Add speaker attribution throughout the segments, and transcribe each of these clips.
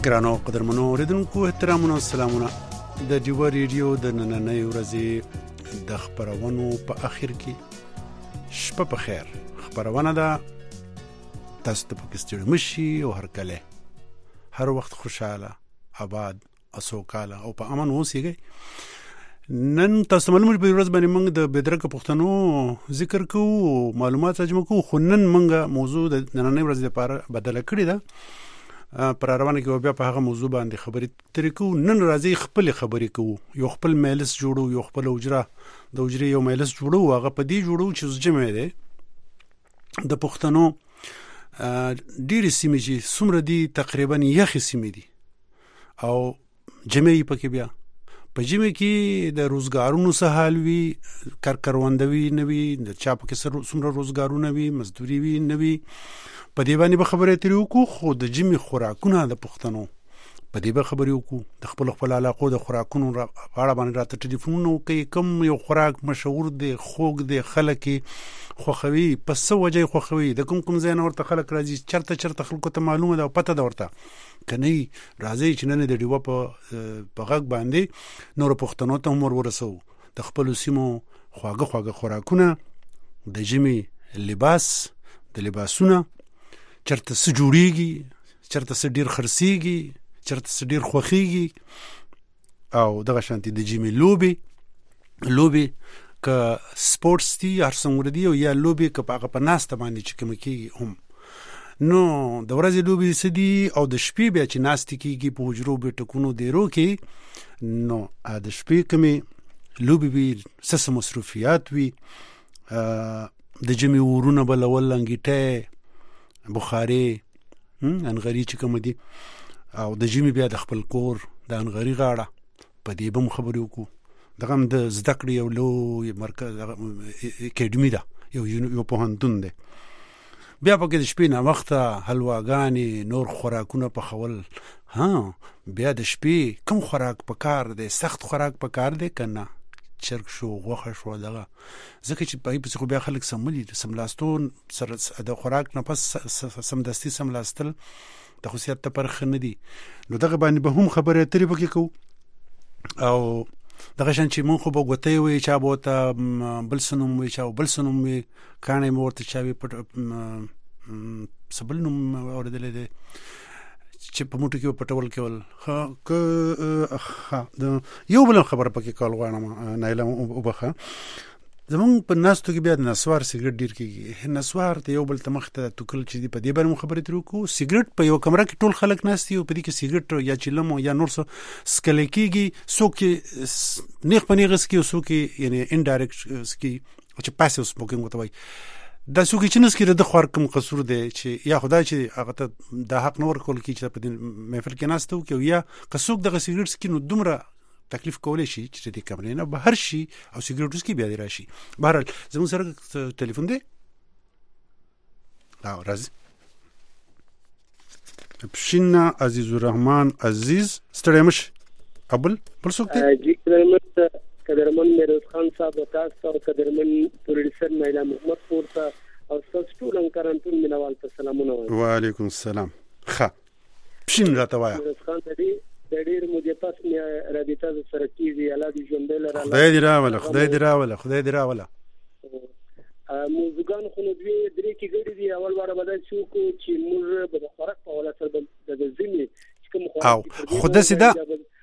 Speaker 1: ګرانو قدرمنو اوریدونکو احترامونه او سلامونه د ډیو ریډیو د نننۍ ورځې د خبرونو په اخر کې شپه په خیر خبرونه ده تاسو ته پکې ستړي مشي او هر کله هر وخت خوشاله آباد اسوکاله او په امن اوسئ. نن تاسو معلومه په ورځ باندې موږ د بدرګه پښتنو ذکر کوو معلومات ترجمه کوو خو نن موږ موضوع د نننۍ ورځې لپاره بدله کړې ده پر روانه کې بیا په هغه موضوع باندې خبرې ترې کوو. نن راځي خپل خبرې کوو یو خپل مجلس جوړو یو خپل اجرا د اجرې یو مجلس جوړو هغه په دې جوړو چې جمع دی د پښتنو ډېرې سیمې چې څومره دي تقریبا یخې سیمې دي او جمع یې پکې بیا په جمع کې د روزګارونو څه حال وي کروندوي نه وي د چا پکې څومره روزګارونه وي مزدوري وي نه وي په دې باندې به خبرې ترې وکړو. خو د جمع خوراکونه د پښتنو په دې به خبرې وکړو د خپل علاقو د خوراکونو په اړه باندې راته ټلیفونونه وکړئ کوم یو خوراک مشهور دی خوږ دی خلک خوښوي په څه وجه خوښوي د کوم ځای نه ورته خلک راځي چرته خلکو ته معلومه ده او پته ده ورته که نه راځي چې نن د ډیوه په غږ باندې نور پښتنو ته هم ورسوو د خپلو سیمو خواږه خوراکونه د ژمي لباس د لباسونه چرته څه جوړیږي چرته څه ډیر خرڅیږي چرته څه ډیر خوښیږي او دغه شانتي د ژمي لوبي که سپورتس دي هر څومره دي او یا لوبي که په ناسته باندې چې کوم کېږي هم نو د ورځې لوبي څه دي او د شپې بیا چې ناستې کېږي په حجرو بیټکونو دیرو کې نو د شپې کومې لوبي وي څه مصروفیات وي د ژمي ورونه بلول انګیټۍ بخاري انغري چې کوم دي او د ژمي بیا د خپل کور د انغري غاړه په دې به خبرې وکړو. دغه د زده کړې یو لوی مرکز اکیډمي ده یو پوهنتون دی بیا پکې د شپې نه وخته حلواګانې نور خوراکونه پخول بیا د شپې کوم خوراک پکار دی سخت خوراک پکار دی که نه چرګ شو غوښه شو دغه ځکه چې په پسې خو بیا خلک سملاستون سره د خوراک نه پس سمدستي سملاستل د خصوصیت ته پرخ نه دي نو دغه باندې به هم خبرې اترې پکې کوو او دغه شان چې مونږ خو به ګوتې وي چا به ورته بل څه نوم وي چا بل څه نوم وي کاڼی مې ورته چا وي څه بل نوم اورېدلی دی چې په موټو کې پټول کول یو بل خبره پکې کول غواړم نایله وبخه زمونږ په ناستو کې بیا د نسوار سیګریټ ډیر کېږي نسوار ته یو بل ته مخ ته توکل چې په دې باندې خبرې ترې وکړو. سیګریټ په یو کمره کې ټول خلک ناست دي او په دې کې سیګریټ یا چیلم یا نور څه څکلی کېږي څوک نیغ په نیغه څکي او څوک یعنې انډایرکټ څکي چې پاسیو سموکینګ ورته وایي دا څوک چې نسکي د خوار کوم قصور دی چې یا خدای چې هغه ته دا حق نه ورکول کېږي چې په دې محفل کې ناست وکړي او یا که څوک دغه سیګریټ څکي نو دومره تکلیف کولی شي چې دې کمرې نه بهر شي او سیګریټ وڅکي بیا دې راشي. بهرحال زموږ سره ټلیفون دی راځي پښینا عزیز الرحمن عزیز ستړی مش ابل بل څوک دی
Speaker 2: قدرمن میروز خان صاحب تاسو او قدرمن پروډوسر نایلا محمد پورته او تاسو ټول انکرانتون مینوال ته سلامونه وایم.
Speaker 1: وعلیکم السلام. ښه پښین راته وایا
Speaker 2: میروز خان دی د ډېر مودې پس رابطه سره کېږي الله دې ژوندی لره
Speaker 1: خدای دې راوله
Speaker 2: موضوعګان خو نو درې کې ګډې دي. اول واره به داسې وکړو چې موږ به د خوراک په حواله سره د ژمي چې کوم خوراک
Speaker 1: خو داسې ده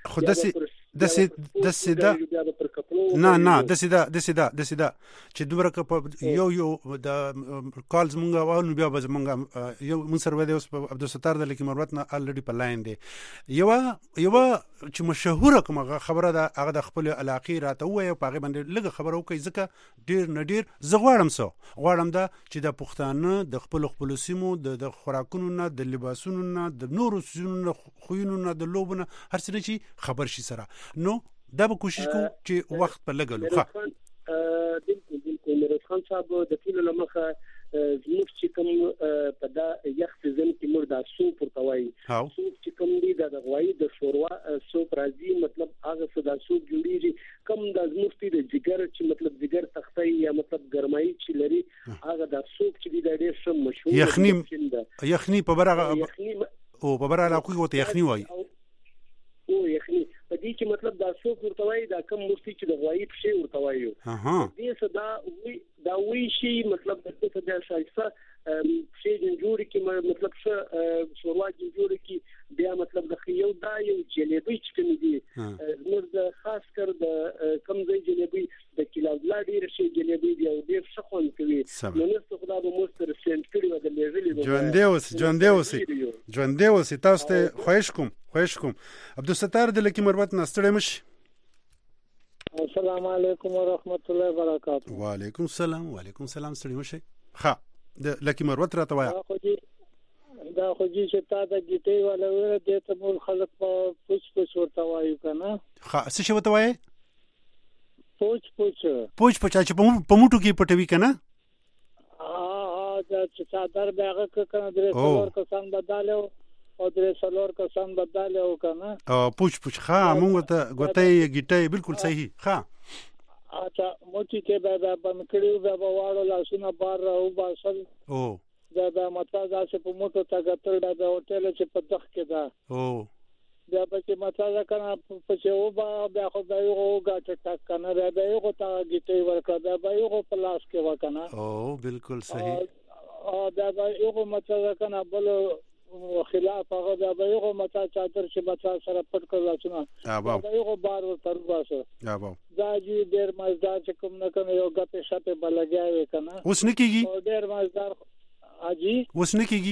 Speaker 1: چې دومره که په یو د کال زمونږ اول بیا به زمونږ یو مونږ سره دی اوس په عبدالستار د لکي مروت نه الریډي په لاین دی یوه چې مشهوره کومه خبره ده هغه د خپل علاقې راته ووایه په هغې باندې لږه خبره وکړئ ځکه ډېر نه ډېر زه غواړم دا چې د پښتانه د خپلو سیمو د خوراکونو نه د لباسونو نه د نورو څیزونو نه خویونو نه د لوبو نه هر څه نه چې خبر شي سره نو دا به کوشش کوو چې وخت په لږه لو
Speaker 2: بالکل میروز خان صاحب د ټولو له مخه زموږ چې کوم په دا یخ سیزن کې موږ دا سوپ ورته وایي سوپ چې کوم دی د غوایي د شوروا سوپ راځي مطلب هغه څه دا سوپ جوړیږي کوم د زموږ د جګر چې مطلب جګر تختی یا مطلب ګرمایي چې لري هغه دا سوپ چې دی دا ډېر ښه مشهور
Speaker 1: یخني په برغه او په بر علاقو کې وته یخني وای
Speaker 2: او یخني په دې کې مطلب دا څوک ورته وایي دا کم مفتي چې د غوایي په شی ورته وایي دې صدا وی شي مطلب د څه د شایسته شی جوړ کی مطلب څه شوروا جوړ کی بیا مطلب د خيو دا یو جلیبي چې کوم دي زموږ د خاص کر د کم ځای جلیبي د کلاوډلا ډیر شي جلیبي دی او ډیر ښه خوند کوي نو نست خدا به مستر سنت کړي و د لیزلي
Speaker 1: ژوندې اوس تاسو ته خوښ کوم عبدالستار د لکی مروت نستړی مشي.
Speaker 3: السلام علیکم ورحمت الله وبرکاته.
Speaker 1: وعلیکم السلام ستړی مشي. ښه د لکی مروت راته وایا
Speaker 3: دا خو چې تا د گیټي ولا وره د ته مول خلک په پوچ ورته وایو کنه.
Speaker 1: ښه څه شی وته وایي؟
Speaker 3: پوچ
Speaker 1: چې په موټو کې پټوي کنه.
Speaker 3: دا چې صدر بیاغه کنه درې څلور کسان بداله او درې څلور کسان بداله او کنه.
Speaker 1: پوچ ښه موږ ته غوتای گیټي بالکل صحیح. ښه
Speaker 3: اچھا موټی کې به بند کړیو به واړو لاسونه بار راو باسل دا مطلب دا چې په موټو تا غتر دا هوټل چې په دخ کې دا دا به چې مطلب کنه په چې او به خو دا یو غاټ ټاک کنه دا یو تا گیټي ورکړه دا به یو په لاس کې وکنه.
Speaker 1: بالکل صحیح.
Speaker 3: دا به یو مطلب کنه بل خلاف هغه دا به یو مطلب چادر چې مطلب سره پټ کړل لاسونه دا یو بار ورته واسه دا جی ډیر مزدار چې کوم نه کنه یو غته شپه بلګیاوي کنه
Speaker 1: اوس نه کیږي
Speaker 3: ډیر مزدار اجي
Speaker 1: اوس نه کیږي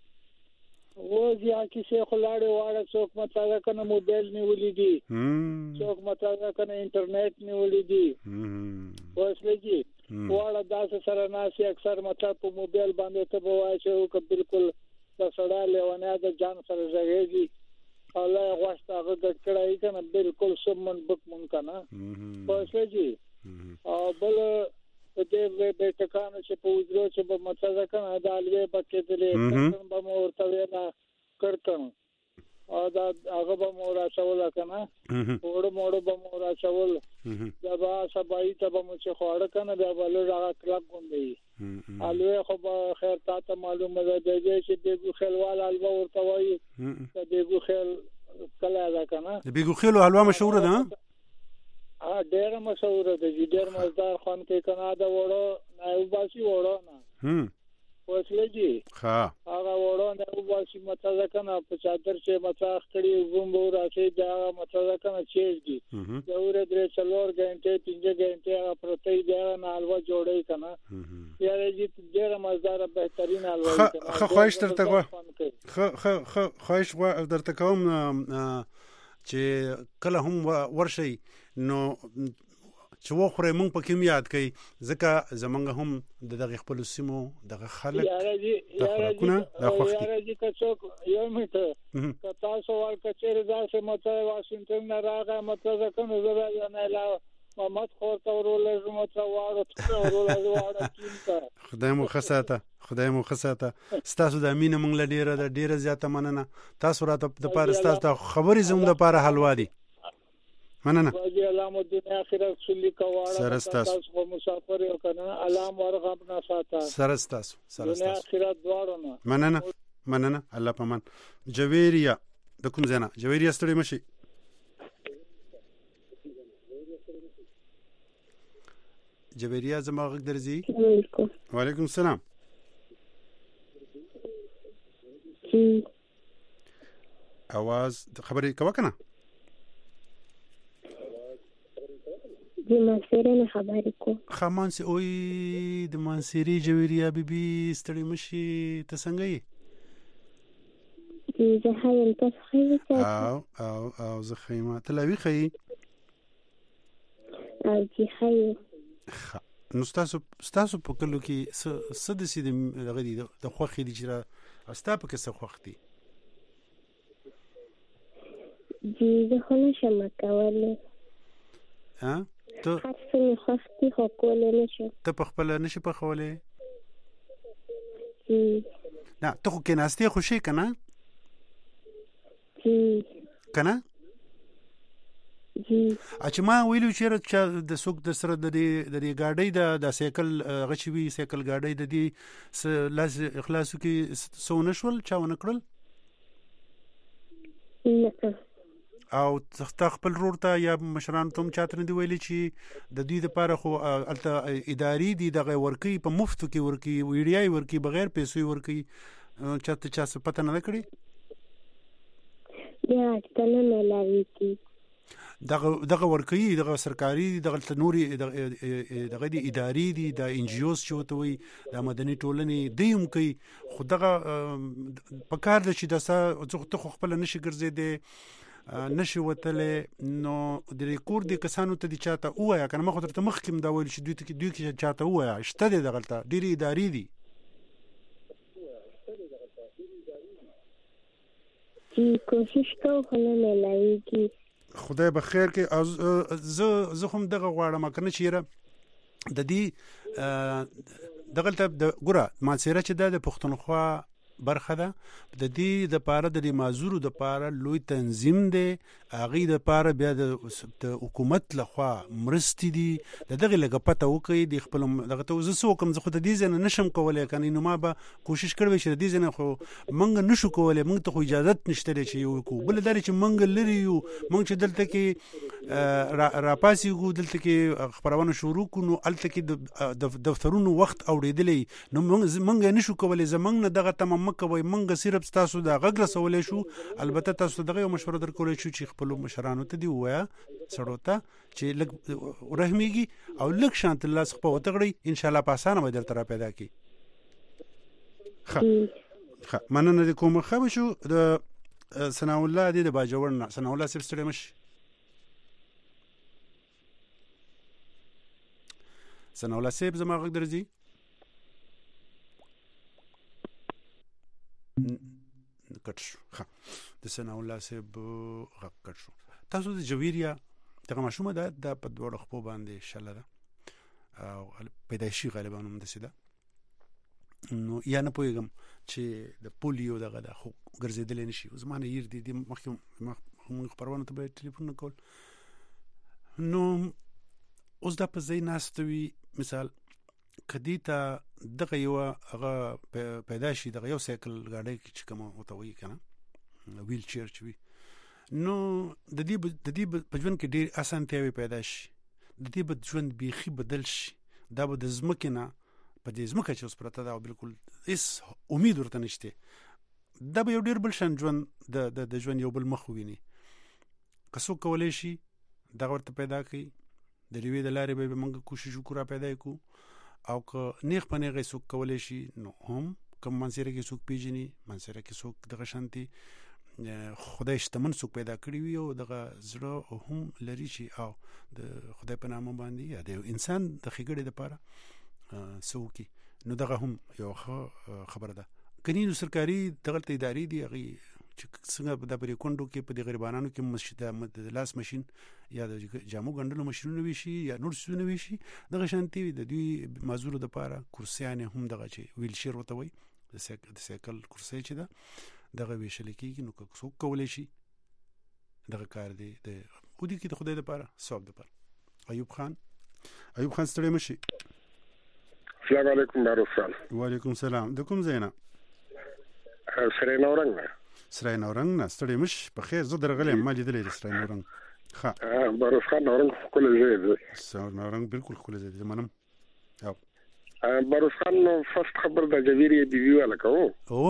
Speaker 3: و ځیا کې څه خلاړې واړه څوک مطلب کنه موبایل نیولې دي څوک مطلب کنه انټرنیټ نیولې دي اوس لګي واړه داسې سره ناسي اکثر مطلب په موبایل باندې ته وایي چې بالکل دا سړی لیوانه د جان سره ژغېږي الله غوښته هغه ګټ کړای کنه بالکل سمون بکمون کنه پښېږي او بل دې به ټکانو چې په وځو چې په مطلب کنه دا الوی بکې دلې به مو ورته وینا کړتم او دا هغه به مو راځول کنه وړو به مو راځول دا به سبای ته به مو چې خوړ کنه دا بل راغ کلک غوندي الوی خو به خیر تاسو معلومه ده چې دغه خلوال الوی ورته وایي دغه خل کله دا کنه
Speaker 1: دغه خلو حلوا مشهور ده.
Speaker 3: ډېر مشهور ده چې ډېر مزدار خوان کې کنه دا وړو نه وباسي وړو نه وسلېږي هغه وړو نه وباسي مطلب کنه په چادر چې مطلب کړي وګمبو راځي دا مطلب کنه چېږي دا ور درې څلور غنټه 5 غنټه پرته دا نه الوا جوړي کنه یاره چې ډېر مزدار بهترین الوا کنه.
Speaker 1: خواهش درته کوم چې کله هم ورشي نو چې وخوره مونږ په کوم یاد کوي ځکه زمونږ هم دغه خپل سیمو دغه خلک
Speaker 3: دغه راځي که څوک یو میته تاسو ورکه چیرې ځاسه مته واشنگټن نه راغی مته کنه زړه نه لا محمد خورته ورولې مته واړه کینته
Speaker 1: خدای مو خساته ستاسو د امینه مونږ له ډیره زیاته مننه تاسو راته د پاره ستاسو خبرې زموږ د پاره حلوا دي مننه
Speaker 3: باجی علامه دنیا اخرت سلی کواړه تاسو په مسافر یو کنه علام ورغب نه ساته
Speaker 1: سرستاسو
Speaker 3: دنیا اخرت دواړو نه
Speaker 1: مننه الله پمن. جویریا د کوم ځای نه جویریا ستړي مشي؟ جویریا زما غږ درځي؟ وعلیکم السلام. आवाज خبرې کوه کنه.
Speaker 4: د مانسيري نه خبرې کو.
Speaker 1: خمانسي اوې د مانسيري جويريا بيبي ستړي مشي ته څنګه یې؟
Speaker 4: زه هایم تاسو خیمه
Speaker 1: او زه خیمه تلاوي خي
Speaker 4: او چې خي
Speaker 1: نو ستاسو په کلو کې څه د سې دغه دي د خوخي دي چې استا په کې څه خوخ دي؟
Speaker 4: زه خو نشم کولای.
Speaker 1: ته
Speaker 4: خاصه خوختي خو کولای نشم.
Speaker 1: ته په خپل نشي په خوله؟ نه ته خو کې ناستې خوشي کنه؟ کنه؟ اچ ما ویلو چې د سوق د سره د ګاډۍ د سایکل غچوي سایکل ګاډۍ د دې لاس اخلاصو کې سونه شول چا ونه کړل؟ او تا خپل رور ته یا مشران ته چاته نه دی ویلي چې د دوی لپاره خو الته اداري دي دغه ورکی په مفت کې ورکی ویډیای ورکی بغیر پیسې ورکی چاته چا څه پته نه کړی
Speaker 4: یا څنګه ملاوي کی
Speaker 1: دغه ورکی دغه سرکاري دغه نوري دغه دي اداري دي د ان جی اوز چې وتوي د مدني ټولنې دیم کوي خو دغه په کار د چې د څه خپل نشي ګرځیدي نشي وتلې نو د ریکورډ د کسانو ته د چاته وایا کنه مخ ته مخکم دا ویل چې دوی کې چاته وایا شته د دغلطه ډيري اداري دي
Speaker 4: چې کوشش کوو خو نه ملایږي
Speaker 1: خدای به خیر کې زه هم دغه غواړم کنه چیرې د دې دغلطه د ګوره ما سره چې د پښتونخوا برخه ده د دې د پاره د مازورو د پاره لوی تنظیم دی اغه د پاره بیا د حکومت لخوا مرستې دي دغه لګه پته وکي د خپل دغه ته زه سو کوم زه خو د دې ځنه نشم کولای کنه نو ما به کوشش کړم چې د دې ځنه خو منګ نشو کولای منګ ته خو اجازه نشته چې یو کو بل درې چې منګ لري یو منګ چې دلته کې را پاسي ګو دلته کې خبرونه شروع کونو الته کې د دفترونو وخت اوریدلې نو منګ نشو کولای زمنګ نه دغه تمام مکوي منګ صرف تاسو د غږ رسولې شو البته تاسو دغه مشوره درکولې شو چې خپل مشرانو ته دی وایا سړو ته چې لګ رحمیږي او لګ شانت الله څخه په وتغړي ان شاء الله په اسانه به درته پیدا کی خ مننه کوم خو شو د ثنا الله دی د باجوړ نه ثنا الله سب ستړي مش ثنا الله سب زما غږ درځي کټ شو ها د ثنا الله سب غکټ شو تاسو د جویریا دغه مشومه د په دوړ خپو باندې شله ده او پیدایشي غالبا هم د سیده نو یا نه پوهیږم چې د پولیو دغه د خو ګرځیدل نشي زمانه ير دي مخکې خبرونه ته به ټلیفون نکول نو اوس د په ځای ناستوي مثال کدی ته دغه یو هغه پیدایشي دغه یو سایکل غاډي چې کوم وتوي کنه ویل چیر چوي نو د دې په ژوند کې ډېر اسانتیاوي پیدا شي د دې په ژوند بيخي بدل شي دا به د زمکه په دې زمکه چې اوس پرته دا بالکل هیڅ امید ورته نشته دا به یو ډېر بل شان ژوند د ژوند یو بل مخ ویني کسو کولای شي دا ورته پیدا کړي د ریوی د لارې به موږ کوشش وکړو پیدا کو او که نیغ په نیغه څوک کولای شي نو هم کوم منځره کې څوک پیژني منځره کې څوک دغه شانتي خدای شتمن څوک پیدا کړی وي او دغه زړه هم لري شي او د خدای په نامه باندې یا د انسان د خګړې لپاره سوکي نو دغه هم یو خبره ده کني نو سرکاري دغه اداري دي هغه چې څنګه د بری کندو کې په غریبانو کې مسجد د لاس ماشين یا د جامو ګندلو ماشينونه وي شي یا نور څه نه وي شي دغه شانتي د دوی مازور د لپاره کرسیان هم دغه چې ویل شیر وته وي د سایکل کرسي چې ده دغه ویشل کېږي نو څوک کولای شي دغه کار دی د ودی کې د خدای لپاره ثواب لپاره ایوب خان ستړي مشي
Speaker 5: السلام علیکم باروخان
Speaker 1: وعلیکم السلام د کوم زینا
Speaker 5: سره نورنګ
Speaker 1: سره نورنګ نه ستړي مش په خیر زه درغلم ما لیدلې سره نورنګ ها
Speaker 5: باروخان نورنګ کول زه
Speaker 1: سره نورنګ بالکل کول زه منم او
Speaker 5: باروخان فرست خبر د جویری دی ویو لکو
Speaker 1: او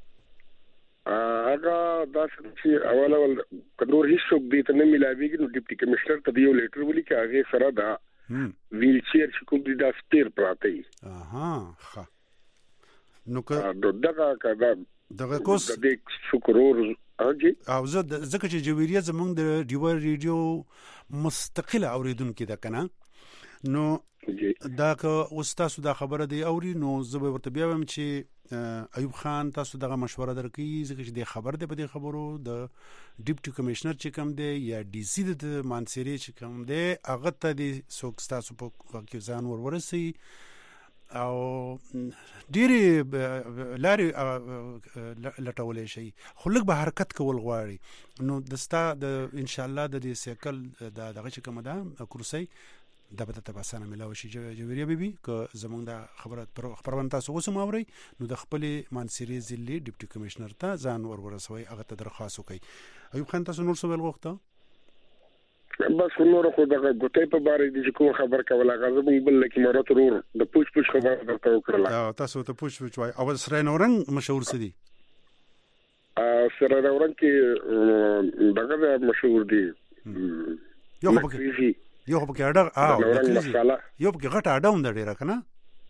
Speaker 5: هغه داسې چې اول کډور هیڅ څوک دې ته نه ملاويږي نو ډیپټي کمشنر ته یو لیټر ولي چې هغه سره دا ویل چیر چې کوم دي دا سپیر پراته وي
Speaker 1: ښه نو که دغه کوس
Speaker 5: د دې شکرور اجي
Speaker 1: او زکه چې جویریه زمونږ د ډیور ریډیو مستقله اوریدونکو ده کنه نو دا که استاد دا خبره دی اوري نو زه به ورته بیا ویم چې ایوب خان تاسو دغه مشوره درکې ځکه چې د خبر دی په دې خبرو د ډیپټي کمشنر چې کوم دی یا ډي سي د مانسيري چې کوم دی هغه ته د سوک تاسو په کې ځان ورورسي او ډېری لاري لټولې شي خو لږ به حرکت کول غواړي نو دستا د ان شاء الله د دې سیکل دغه چې کوم ده کرسي دا به ته باسانه ملاوي شي جوړیا بیبي که زمونږ د خبرونه تاسو اوس ماوري نو د خپل مانسيري ضلع ډیپټي کمشنر ته ځان ورسوي هغه ته درخواست وکړي ایوب خان تاسو نور څه ویل غوښته؟
Speaker 5: بس نور خو دغه ګوتې په باره دي چې کوم خبر کوله غزه بل لکه مرات ورور د پوښ خبر درته وکړه.
Speaker 1: تاسو ته پوښ وای او سره نورنګ مشهور سدي
Speaker 5: سره نورنګ کې دغه مشهور دي
Speaker 1: یو په کې اډه یو په کې غټه اډه هم ډیره کنه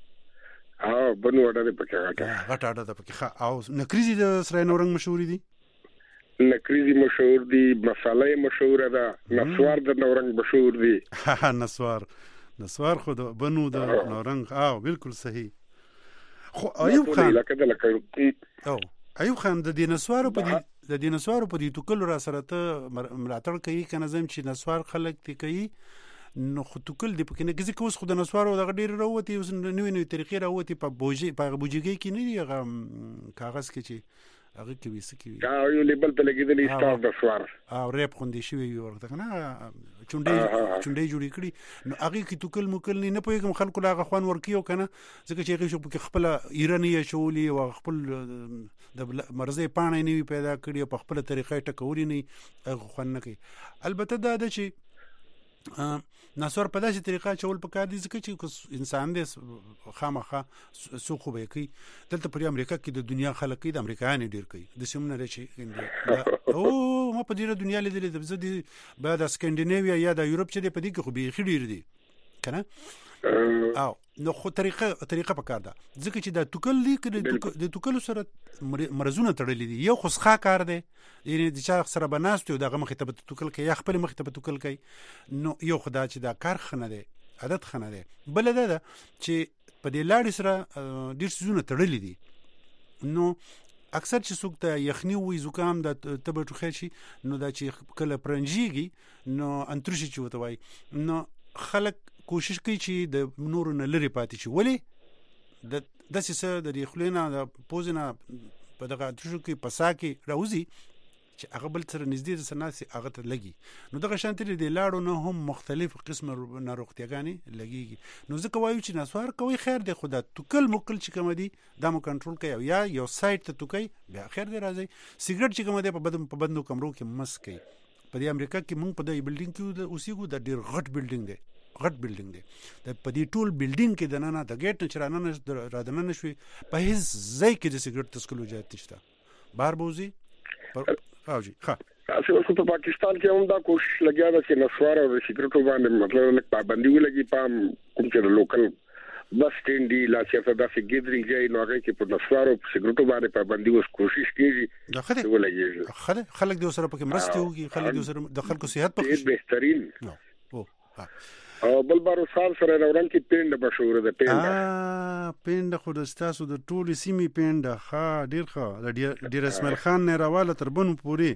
Speaker 5: بنو اډه په کې
Speaker 1: غټه اډه په کې او نکریزي د سره نورنګ مشهور دي
Speaker 5: نکریزی مشهور دی مساله مشهور ده نسوار د نورنګ مشهور دی
Speaker 1: نسوار خو د بنو د نورنګ بالکل صحیح. خو ایوب خان ایوب خان د دینسوارو په دې توکل را سره ته ملاتړ کوي کنه زم چې نسوار خلک تی کوي نو خو توکل دی پکې نه کزي کوس خو د نسوارو د ډیر راوتی اوس نوې طریقې راوتی په بوجيږي کې نه دی کاغذ کې چې هغه کې وسکی
Speaker 5: یو لیبل ته لګیدلی سٹار د سوار
Speaker 1: او ریپ خوندې شوی ورته کنه چونډې جوړې کړي نو هغه کې توکل مکل نه پوهیږم خلکو لاغه خوان ورکیو کنه ځکه چې هغه شو خپل ایرانی شولي او خپل د مرزي پانه نه پیدا کړی په خپل طریقې ټکوري نه خوان نه کوي. البته دا د چې ناسور په داسې طریقه چول پکار دي ځکه چې انسان دې خامخا سوخو به کوي دلته پر امریکا کې د دنیا خلک د امریکایان ډیر کوي د سیمونه رچي او ما په دې دنیا لیدلې د زدي بعد اسکندیناویا یا د یورپ چې په دې کې خو به خډیر دي کنه او نو خو طریقه پکار ده ځکه چې د توکل لیک د توکل سره مرزونه تړلې دي یو خصخه کار دی یعنی د چا سره بناستو دغه مخ ته توکل کوي خپل مخ ته توکل کوي نو یو خدا چې دا کار خنه دی عادت خنه دی بل ده چې په دې لاړ سره ډیر سيزونه تړلې دي نو اکثر چې څوک ته یخنی وي زکام د تبه ټوخه شي نو دا چې کله پرنجيږي نو انترشي چې وته وای نو خلک کوشش کوي چې د نور نه لري پاتې شي ولی د سیسه د خلینا د پوزنه په دغه تشو کې پساکي راوځي چې هغه بل سره نږدې د سناسي هغه ته لګي نو دغه شانتري د لاړو نه هم مختلف قسم ناروغتیاګانی لګيږي نو ځکه وایو چې نسوار کوي خیر دی خدا توکل مکل چې کوم دي دا مو کنټرول کوي یا یو سایت ته توکي بیا خیر دی راځي سیګریټ چې کوم دي په بندو کمرو کې مس کوي په دې امریکا کې مونږ په دې بلډینګ کې اوسېګو د ډیر غټ بلډینګ دی د په دې ټول بلډینګ کې د ننه د ګیټ نه چرانه را دننه شوي په هیڅ ځای کې د سیګریټ تسکلو اجازه نشته بهر بوزي اوجي ها
Speaker 5: اوس په پاکستان کې هم دا کوشش لګیا ده چې نسوار او سیګریټو باندې مطلب لکه پابندي ولګي پام کوم چې لوکل بس سټینډ دی لا چې دا فګیدرینګ جاي نو هغه کې په نسوار او سیګریټو باندې پابندي اوس کوشش کیږي
Speaker 1: دا ولګي خلک د سره پکې مرسته وکړي خلک د سره د خلکو صحت پکې
Speaker 5: بهترین او بل بارو سال سره راوړل کې پینډ مشهور ده
Speaker 1: پینډ خو د تاسو د ټولي سیمې پینډ ښه ډیر ښه ډیر اسماعیل خان نه راواله تر بنو پوری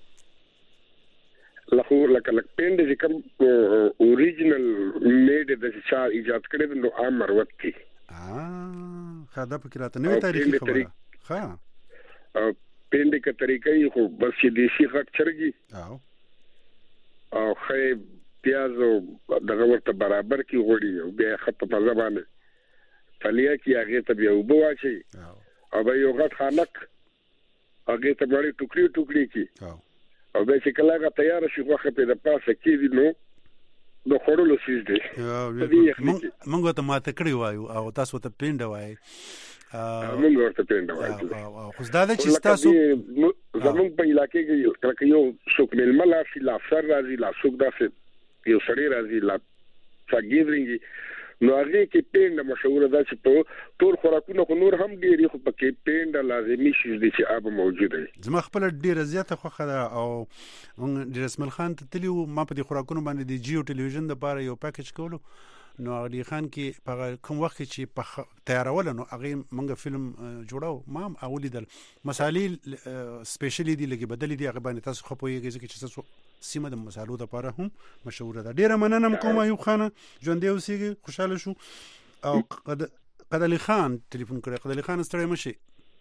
Speaker 1: لکه
Speaker 5: پینډ چې کوم اوریجنل میډ د چا ایجاد کړی نو امر وکړي
Speaker 1: دا پکې راته نوې تاریخي خبره ها
Speaker 5: پینډ کې طریقې خو بس چې دیشي غټ چرګي او خې پیاز او دغه ورته برابر کی غوړي او بیا خط په ځبانه فلیا کی هغه ته بیا وبو واچي او به یو غټ خانک هغه ته بړې ټوکړي کی او به چې کله هغه تیار شي واخه په د پاسه کې دي نو د خورلو سیز دي
Speaker 1: مونږ ته ماته کړی وایو او تاسو ته پینډ وایي
Speaker 5: مونږ ورته پینډ وایو
Speaker 1: خو دا چې تاسو
Speaker 5: زمونږ په علاقې کې کله یو څوک ململ شي لا افسر راځي لا څوک داسې یو سړی راځي لا فګیدرینګ نو هغه کې پینډ مشهور ده چې په ټول خوراکونو خو نور هم ډېری خو پکې پینډ لازمي شي چې آب موجود وي
Speaker 1: زما خپل ډېر زیاته خوخه ده او ډېر اسماعیل خان ته تلیو ما په دې خوراکونو باندې د جیو ټلویزیون د پاره یو پیکج کولو نو علي خان کې په کوم وخت چې په تیارول نو هغه مونږ فلم جوړاو ما اولی دل مسالې سپیشلی دی لګي بدلی دی هغه باندې تاسو خو پوهیږئ چې تاسو سیمه د مسالو د پاره هم مشهور ده ډیره مننه کوم ایوب خان ژوند دی اوسېږي خوشاله شو او قدلی خان ټلیفون کړی قدلی خان ستړی مشي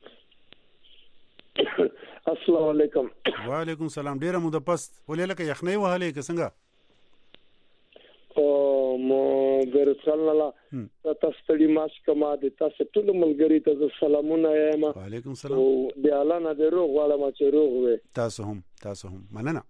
Speaker 6: السلام علیکم
Speaker 1: وعلیکم السلام ډیره مو د پست ولې لکه یخنۍ وهلې که څنګه
Speaker 6: او مو ورسالنا تاسو ته ماش کما د تاسو ټول ملګری ته سلامونه یم.
Speaker 1: وعلیکم السلام.
Speaker 6: او د اعلان د روغ والا ما چې روغ وي.
Speaker 1: تاسو هم مننه.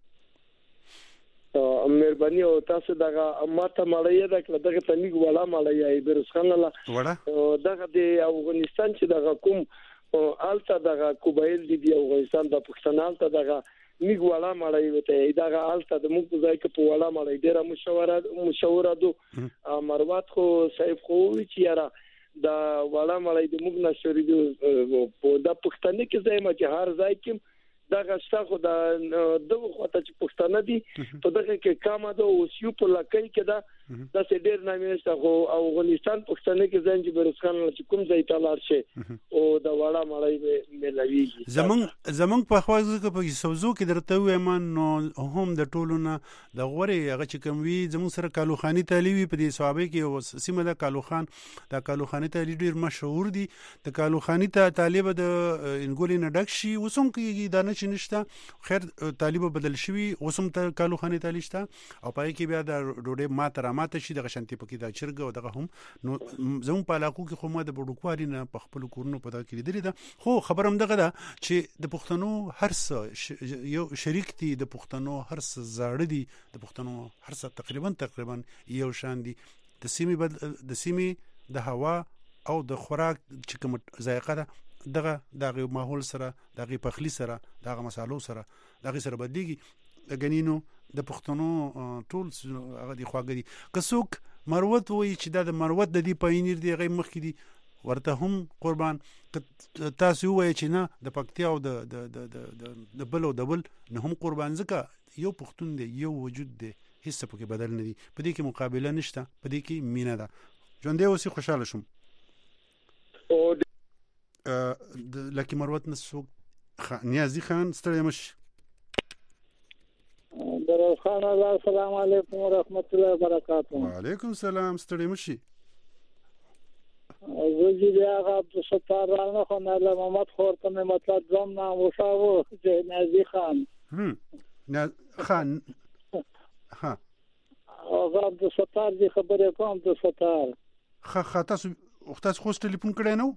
Speaker 6: مهرباني او تاسو دغه ماته مړی دغه تنیګ والا مړی ورسالنا
Speaker 1: وړه
Speaker 6: دغه د افغانستان چې دغه کوم آلته دغه کوبایل دی افغانستان د پاکستان آلته دغه نیګ والا مړی وته دغه آلته د موږ ځای کې په والا مړی ډیره مشوره دو مروات خو صاحب خو چې یاره دا والا مړی د موږ نشوري دو په د پاکستان کې ځای ما چې هر ځای کې دغه شاخو د دغه خواته چې پښتانه دي په دغه کې کامه ده او سیو په لکۍ کې ده د ډېر نامېسته خو افغانستان پښتانه کې ځان چې برسخان چې کوم ځای ته لاړ شي او د واړه مړی ملويږي.
Speaker 1: زمونږ په خواږه کې په سوزو کې درته وایم نو هم د ټولونه د غوري هغه چې کوم وی زمونږ سره کالوخانی تعالی په دې صحابه کې او سیمه د کالوخان د کالوخانی تعالی ډېر مشهور دي. د کالوخانی طالب د انګولې نډک شي وسوم کې دا نشته خیر طالب بدل شوی وسوم ته کالوخانی تعالی شته او پای کې بیا د ډوډۍ ماته شي د غشنتی پکې دا چرګ او دغه هم نو زموږ په علاقو کې خو ما د بډوکوالي نه په خپل کورونو په دا کې لیدل ده. خو خبرم دغه ده چې د پښتنو هر څه یو شریک دي، د پښتنو هر څه زاړه دي، د پښتنو هر څه تقریبا یو شان دي. د سیمې د هوا او د خوراک چې کوم ذائقه ده دغه ماحول سره دغه پخلی سره دغه مصالحو سره دغه سره بدلیږي. غنینو د پښتنو ټول هغه دی خواږه دي. کڅوک مروت وایي چې دا د مروت د دی پاینیر دی غي مخ کې دي ورته هم قربان تاسو وایي چې نه د پکتیا او د بل او د بل نه هم قربان ځکه یو پښتون دی یو وجود دی هیڅ پکې بدل نه دي. په دې کې مقابله نشته، په دې کې مینه ده. ژوند دی اوسې خوشاله شم. لکه مروت نسوک نیازی خان ستړی مش
Speaker 3: دروازه خان السلام علیکم ورحمت الله وبرکاته.
Speaker 1: وعلیکم السلام ستړی مشي.
Speaker 3: زوجي بیا عبد الستار رانه خو نه محمد خورته مطلب ځم نه وشاو نیازی خان
Speaker 1: خان ها
Speaker 3: او عبد الستار دي خبره کوم د ستار
Speaker 1: تاسو خو ټلیفون کړی نو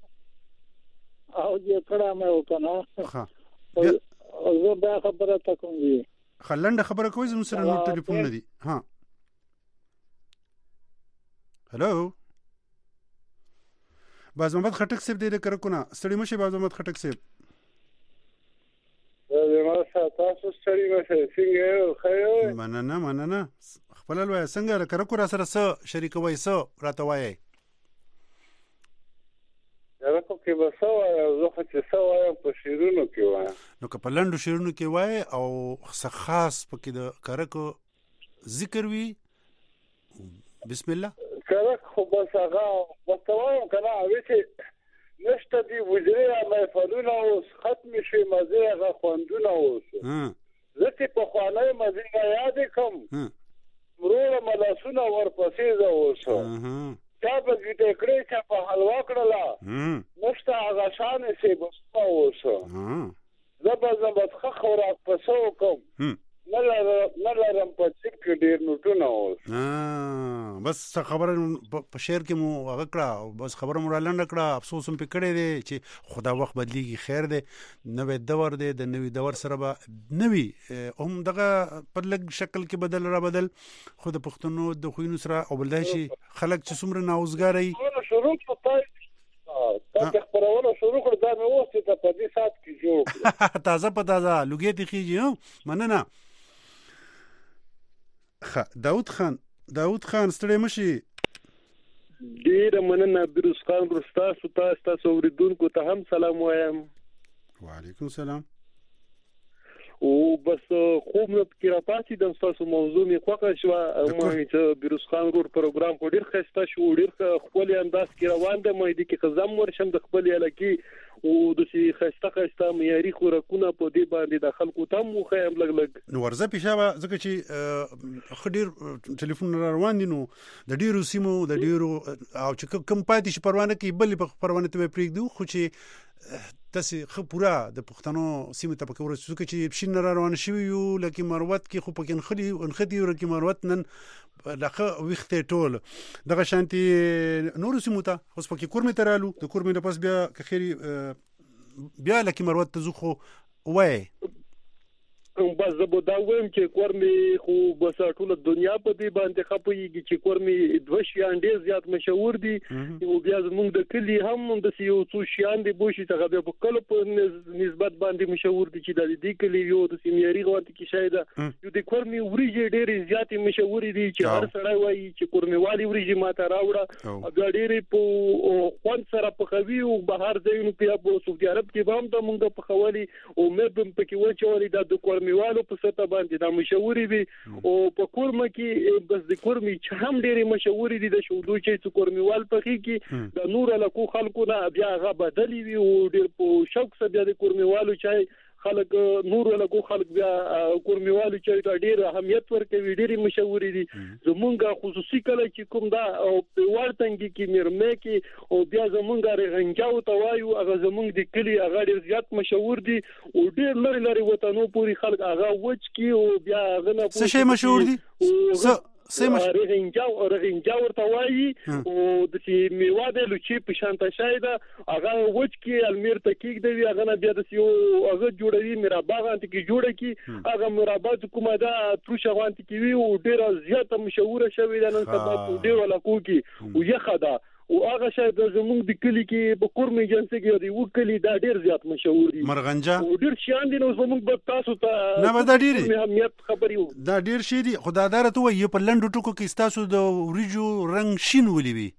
Speaker 3: او دې کړه مې وکنه او زه به خبره تکوم دي
Speaker 1: خلنده خبره کوي زموږ سره نور ټلیفون نه دي. ها هلو باز محمد خټک صاحب دې کرکونه ستړي مشه. باز محمد خټک صاحب
Speaker 6: تاسو ستړي مشه څنګه خیر
Speaker 1: مننه خپل لوي څنګه کرکو را سره څه شریکوي څه راته وایي
Speaker 6: راکو کې وسو زه چې سوای په شیرونو کې وای
Speaker 1: نو که په لندو شیرونو کې وای او خاص پکې د کرکو ذکر وی بسم الله
Speaker 6: کرک خو بس هغه وتاوم کنه اوی چې نشته دی وجري ما فلونه او ختم شي مزه هغه خوندونه اوس زه په خوانه مزه یاد کوم مرور ملاسونه ورپسې زه اوس چا په دې کړې چې په حلوا کړلا نشته هغه شان سي بس اوس زبر خوراک پسو کوم نه لرم په چې ډیر نوټونه اوس
Speaker 1: بس خبره په شعر کې مو هغه کړه بس خبره مو لاند کړه افسوس هم پکړې دي چې خدا وخت بدلیږي خیر دی نوې دور دی د نوې دور سره به نوې هم دغه په لږ شکل کې بدل خو د پښتنو د خوینو سره او بلدای شي خلک چې څومره ناوزګاری
Speaker 6: شروع تاسو خبرونه شروع کړه دا مې وسته په دې سات کې جوړ
Speaker 1: تازه په تازه لګې تخیږي مننه. داود خان ستړی مشي.
Speaker 6: ډیر مننه بیروز خان تاسو اوریدونکو ته هم سلام وایم.
Speaker 1: وعلیکم السلام.
Speaker 6: او بس خوب نه کې راپاتې د تاسو موضوع می خوښه شو ما چې بیروز خان ور پروګرام کو ډیر خسته شو ډیر خپل انداز کې روان ده مې د کې خزم ورشم د خپل الکی او د شي خسته معیاري خوراکونه په دې باندې د خلکو ته مو خیم لګ
Speaker 1: نو ورزه پیښه ځکه چې خډیر ټلیفون روان دي نو د ډیرو سیمو د ډیرو او چې کم پاتې شي پروانه کې بل په پروانه ته پریږدو خو چې تاسو خو پورا د پښتنو سیمه ته پکې ورسېږو چې بشین را روان شوی یو لکه مروت کې خو پکې انخدي ورکه مروت نن لکه وخته ټول دغه شانتي نور سیمه ته اوس پکې کورمه ترالو د کورمه نه پس بیا کخيري بیا لکه مروت ته زخه وای
Speaker 6: بس زه دا وایم چې کورمي خو بس ټول دنیا په دې باندې خپويږي چې کورمي دوه شیان ډېر زیات مشهور دي او بیا زموږ د کلی هم د یو څو شیان دي بوشي ته بیا په کله په نسبت باندې مشهور دي چې د دې کلی یو د سیمیاري غوته کې شاید یو د کورمي وریجې ډېر زیات مشهور دي چې هر سړی وایي چې کورمي والی وریجې ماته راوړه بیا ډېر په خوان سره په خوي او بهر ځایونو کې په سعودي عرب کې هم د موږ په خوالي او مې په کې وچولې د کورمي میوالو په سطح باندې دا مشهوري وي او په کورمه کې بس د کورمي چې هم ډېری مشهوري دي د شودو چې کورمیوال په کې د نور له خلکو نه بیا هغه بدلی وي او ډېر په شوق سره بیا د کورمیوالو چې خلک نور له خلک بیا کورمیوالو چې ډېر اهمیت ورکوي ډېری مشهوري دي زمونږه خصوصي کله چې کوم دا او په ورتنګي کې مرمه کې او بیا زمونږه رغنجاو توایو هغه زمونږ د کلی هغه ډېر زیات مشهور دي او ډېر لري لري وطنو پوری خلک هغه وچ کی او بیا غنه
Speaker 1: څه شي مشهور دي
Speaker 6: رغنجاو توایي او د چې میوه د لوچي په شانته شایده هغه وچ کی المیر تکیک دی هغه بیا د یو هغه جوړوي مربع غانت کی جوړه کی هغه مربع کومه دا تروشه غانت کی وی او ډېر زیاته مشهوره شوی د نن سبا په ډېر ولکو کی او یخه دا او هغه شاید زموږ د کلی کې په کورمه جنسي کې دی وکلی دا ډېر زیات مشهور دي
Speaker 1: مرغنجا
Speaker 6: او ډېر شان دي نو زموږ په تاسو ته
Speaker 1: نه به دا ډېر
Speaker 6: اهمیت خبري
Speaker 1: دا ډېر شي دي خدادار ته وي په لندو ټکو کې تاسو د وریجو رنگ شین ولي وي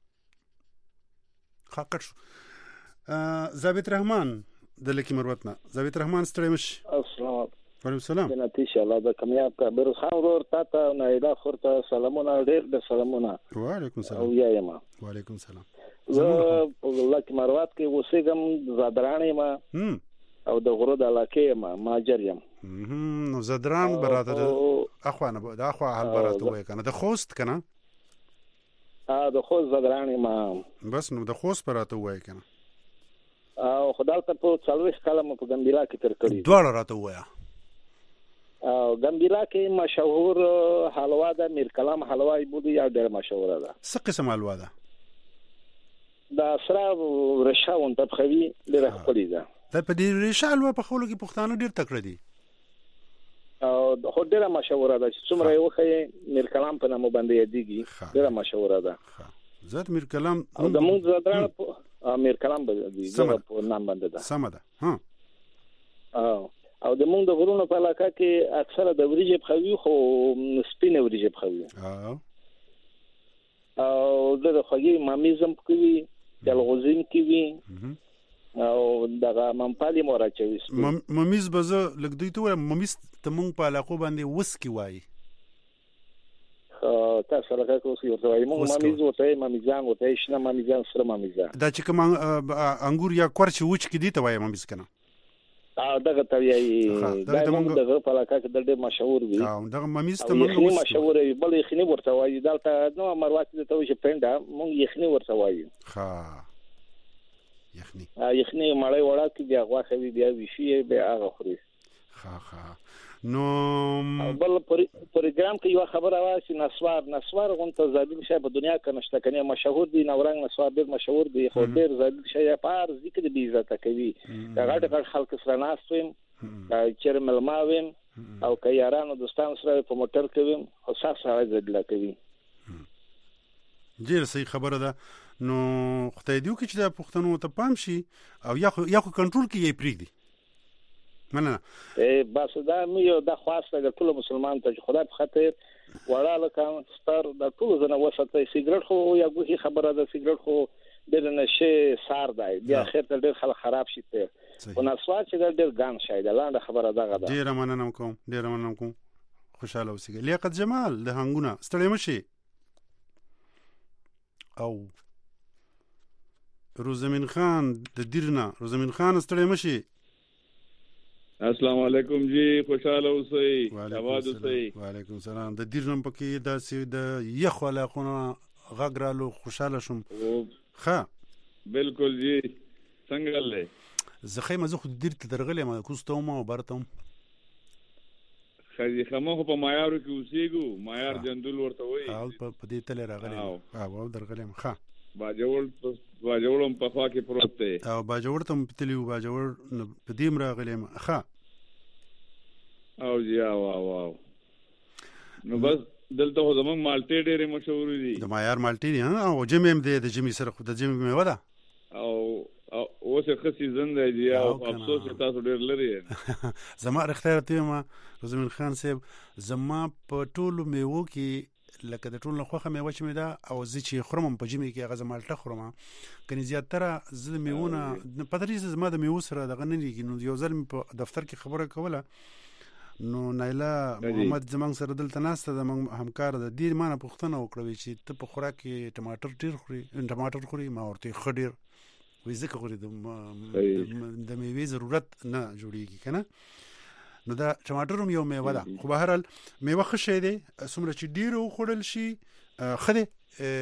Speaker 1: خاطر ضابط رحمان د لکی مروتنا ضابط رحمان ستړي مش
Speaker 7: السلام
Speaker 1: وعلیکم السلام
Speaker 7: جنتی الله د کمیاب کا برخان ور تا ته نایدا خورته سلامونه ډېر د سلامونه
Speaker 1: وعلیکم السلام
Speaker 7: او یاما
Speaker 1: وعلیکم السلام
Speaker 7: زه لکه مروت کې وسېګم زادرانې ما او د غرو د علاقې ما ماجر یم
Speaker 1: نو زادران براته اخوانه د اخوا حل براته وای کنه د خوست کنه
Speaker 7: د خوست زادرانې ما
Speaker 1: بس نو د خوست براته وای کنه
Speaker 7: او خدای ته په 40 کلمه په ګمبیلا کې تر کړی
Speaker 1: دوړ راته وای
Speaker 7: او ګمبیلا کې مشهور حلوا ده میر کلام حلوا بودی یا ډېر مشهور ده
Speaker 1: څه قسم حلوا ده
Speaker 7: دا سره رشاون ته خوي ډېر خپلې ده
Speaker 1: دا په دې رشا حلوا په خولو کې پښتانه ډېر تکړه دي
Speaker 7: او خو ډېر مشهور ده چې څومره یو خې میر کلام په نامه باندې یادېږي ډېر مشهور ده
Speaker 1: زه میر کلام
Speaker 7: او د موږ زادران میر کلام باندې په نام باندې ده
Speaker 1: سم ده
Speaker 7: او د موږ د غرونو په علاقه کې اکثره د وریجې بخوي خو سپینه وریجې بخوي او د خوږی مامیزم کوي د لغوزین کوي او دغه منپالي مورچوي
Speaker 1: ممیز بزه لګدوی ته ممیز ته موږ په علاقه باندې وسکی وای
Speaker 7: تاسو راکه کوسی ورته وای موږ ممیز ورته ممیزان ورته شنه ممیزان سره ممیزان
Speaker 1: دا چې کوم انګور یا کورچ وچ کې دي ته وای ممیز کنه
Speaker 7: دغه طبيعي دغه په علاقه کې ډېر مشهور وي
Speaker 1: دغه ممیز ته موږ
Speaker 7: مشهور وي بل یخني ورته وایي دلته نو مروت ته وایي پنده موږ یخني ورته وایي یخني مړی وړه کې بیا غواخه وي بیا وشي بیا هغه خوري
Speaker 1: نو
Speaker 7: بل پروګرام کې یو خبره وایي چې نسوار غونته زابل شای په دنیا کې نشته کنه مشهور دي نورنګ نسوار ډېر مشهور دي خو ډېر زابل شای په ذکر به عزت کوي دا غټ خلک سره ناستویم چې ملماویم او کيارانو دوستان سره په موټر کویم او سره زړه کوي
Speaker 1: ډېر صحیح خبره ده نو خدای دې وکړي چې د پښتنو ته پام شي او یا خو کنټرول کې یې پریږدي
Speaker 7: مننه بس دا مې د خواسته د ټول مسلمان ته خدای په خاطر وړاله کان ستر د ټول زنه وسته سیګریټ خو یا ګوهي خبره ده سیګریټ خو د نشه سار دی بیا خیر ته ډېر خلک خراب شي ته او نسوار چې ډېر ګان شي د لاندې خبره ده
Speaker 1: ډېر مننه کوم خوشاله اوسئ لیاقت جمال د هنګونه ستړي مشي او روزمین خان د دیرنا روزمین خان ستړي مشي
Speaker 8: السلام علیکم جی خوشاله اوسئ آباد اوسئ
Speaker 1: وعلیکم السلام د دیرنم پکې د سی د یخ علاقونه غږرالو خوشاله شوم
Speaker 8: ها بالکل جی څنګه لې
Speaker 1: زه خیمه زه خو دیر ته درغلی ما کوستوم او برتم
Speaker 8: خځې خمه خو په معیارو کې اوسېږو معیار جندول ورته وایي
Speaker 1: او په دې تلې راغلی او درغلی م ښه
Speaker 8: باجوړ هم په خوا کې پروت دی
Speaker 1: او باجوړ ته هم تللی و باجوړ په دې م راغلی م ښه
Speaker 8: او جی او نو بس دلته خو زمونږ مالټې ډېرې مشهورې دي
Speaker 1: د معیار مالټې دي او جمع هم دی د جمعې سره خو د جمعې میوه ده
Speaker 8: او اوس یې ښه سیزن دی جی او افسوس چې تاسو ډېر لرې
Speaker 1: زما رښتیا راته وایم روزمین خان صاحب زما په ټولو میوو کې لکه د ټولو نه خوښه میوه چې مې ده او زه چې خورم په جمعې کې هغه زه مالټه خورم کنې زیاتره زه د میوو نه پته لري زما د میوو سره دغه نه لګي نو یو ځل مې په دفتر کې خبره کوله نو نایله محمد زمانګ سره دلته ناسته د همکار د دې مانه پوښتنه وکړه چې ته په خوراک کې ټماټر ډېر خوري ټماټر خوري ما ورته ښه ډېر وایي ځکه خوري د میوې ضرورت نه جوړېږي که نه نو دا ټماټر هم یو میوه ده خو بهرحال میوه ښه شی دی څومره چې ډېر وخوړل شي ښه دی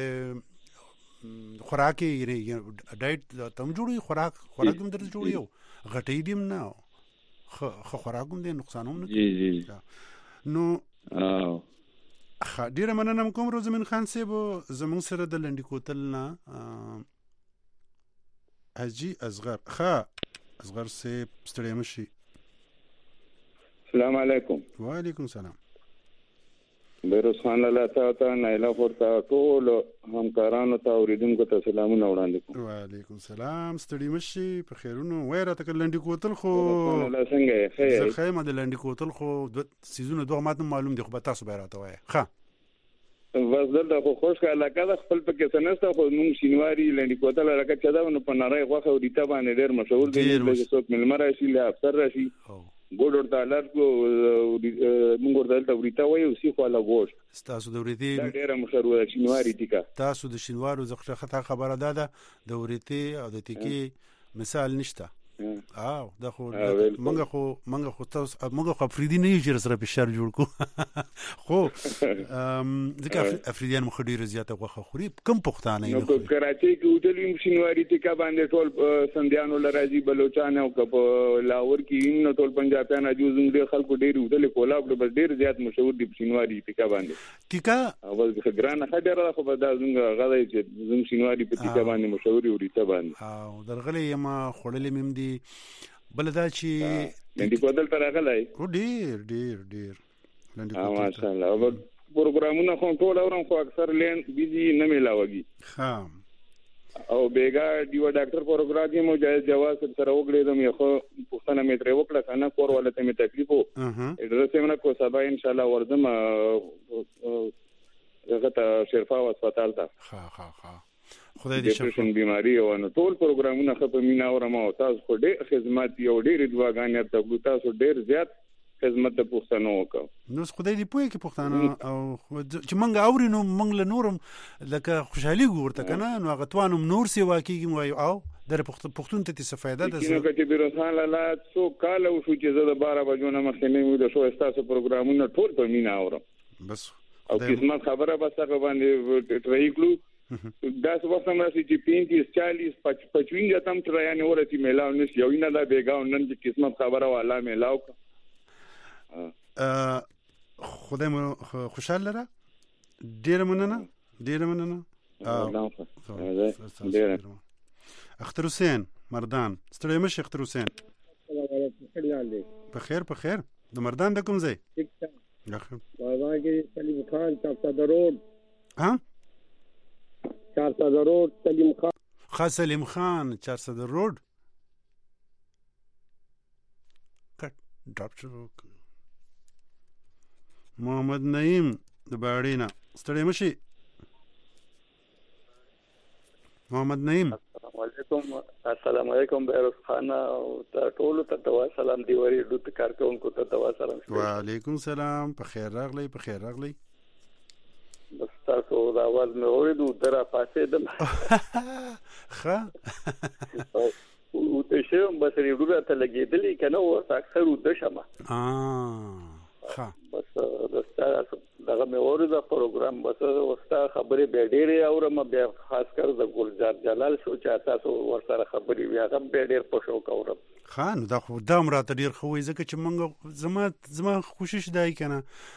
Speaker 1: خوراک یې ډایټ ته هم جوړوي خوراک هم درته جوړوي او غټوي دې هم نه ښه خوراک هم دی نقصان هم نه کوي نو ډېره مننه کوم روزمین خان صاحب زموږ سره د لنډي کوتل نه حاجي اصغر اصغر صاحب ستړی مه شي
Speaker 9: السلام علیکم
Speaker 1: وعلیکم السلام
Speaker 9: بیروز خان لاله ته نایله خورته ټول همکارانو ته اوریدونکو ته سلامونه وړاندې کوم
Speaker 1: وعلیکم السلام ستړي مه شي په خیرونو وایه راته که لنډي کوتل خو
Speaker 9: څنګه یې ښه
Speaker 1: زه ښه یم د لنډي کوتل خو سیزونه دوه ماته معلوم دي خو به تاسو به یې راته وایه ښه
Speaker 9: بس دلته خو خوشکه علاقه ده خپل پکې څه نشته خو موږ شینواري لنډي کوتل علاقه چې ده نو په نری غوښه او ریته باندې ډېر مشهور دی څوک مېلمه راشي له افسر راشي ګوډ ورته الر کو موږ ورته دلته وریته وایو سیخ والا ګوشت
Speaker 1: ستاسو د وریتې
Speaker 9: دا ډېره مشهوره ده شینواري ټیکه
Speaker 1: تاسو د شینوارو زه ښه خبره دا ده د وریتې او د ټیکې مثال نشته او دا خو منګه خو تاسو منګه خو افریدي نه یو چې سره فشار جوړ کو خو ځکه افریدیان مخ ډیره زیاته غوښه خوري کم پښتانه
Speaker 9: نه خو کراچۍ کې وټلیم شینواري ټیکا باندې ټول سندیانو لراځي بلوچستان او کپ لاهور کې نو ټول پنجابیان اجوز ډیر خلکو ډیر وټل کولاب بس ډیر زیات مشهور دي شینواري ټیکا باندې
Speaker 1: ټیکا
Speaker 9: اول ګرانه خبره خو به دا زنګ غځي چې زم شینواري ټیکا باندې مشهور وي ټیکا باندې
Speaker 1: او درغلې ما خړلې مم دي بل دا چې
Speaker 9: لنډي کوتل ته راغلی
Speaker 1: ډېر لنډي کوتل
Speaker 9: ماشاء الله او پروګرامونه خو ټول اورم خو اکثر لین بيزي نه ملاوږي
Speaker 1: ها
Speaker 9: او بیګا دیو ډاکټر پروګرام کې مو جواز سره وګړم یو خو پښتنه مې ترې وکړه کنه کور ولته مې تکلیف وو اډرس یې کو سبا ان شاء الله وردم هغه ته شرفا هسپتال ته
Speaker 1: ها خدای دې
Speaker 9: شفا بیماری او نو ټول پروګرامونه خو په مینا اورم او تاسو خو ډېر خدمات یو ډېر دواګانې ته تاسو ډېر زیات خدمت د پښتنو وکړو
Speaker 1: نو خدای دې پوهه کې پښتانه او چې منګ اوري نو منګ له نورم لکه خوشحالي ګورته کنه نو هغه توانم نور سی واکیږي وای او در پښتون ته څه فائدہ ده
Speaker 9: نو کته بیرسان لاله څو کال او شو چې زه د 12 بجو نه مخکې نه د شو تاسو پروګرامونه ټول په مینا اورم
Speaker 1: بس
Speaker 9: او قسمت خبره بس هغه باندې ټریکلو دا څه وخت هم راشي چې 35 40 55 تم تر یعنی ورته میلاو نشي یو نه دا بیګاو نن چې قسمت خبره والا میلاو
Speaker 1: خدای مو خوشاله لره ډیر مننه اختر حسین مردان ستړی مشه اختر حسین بخیر د مردان د کوم ځای
Speaker 10: بابا کې سلیم خان چارسد روډ
Speaker 1: ها
Speaker 10: چارسد روډ
Speaker 1: سلیم خان چارسد روډ کټ ډراپ شو محمد نعیم د باړینا ستړی مشي محمد نعیم
Speaker 11: السلام علیکم بیروز خان او ټول ته دوا سلام دی وری د کارکونکو ته دوا سلام
Speaker 1: وعلیکم سلام په خیر راغلی
Speaker 11: بس تاسو دا आवाज مې اوریدو درا پاسې دم
Speaker 1: ښه
Speaker 11: او ته شم بس ریډو ته لګېدلې کنه او اکثر ود شمه
Speaker 1: ښه
Speaker 11: بس دغه مې اوریدو پروګرام بس وستا خبرې به ډېرې اورم بیا خاص کر د ګلزار جلال شو چې تاسو ورسره خبرې بیا هم به ډېر پښو کوم
Speaker 1: خان دا خو دا مرات ډیر خو ځکه چې موږ زما کوشش دی کنه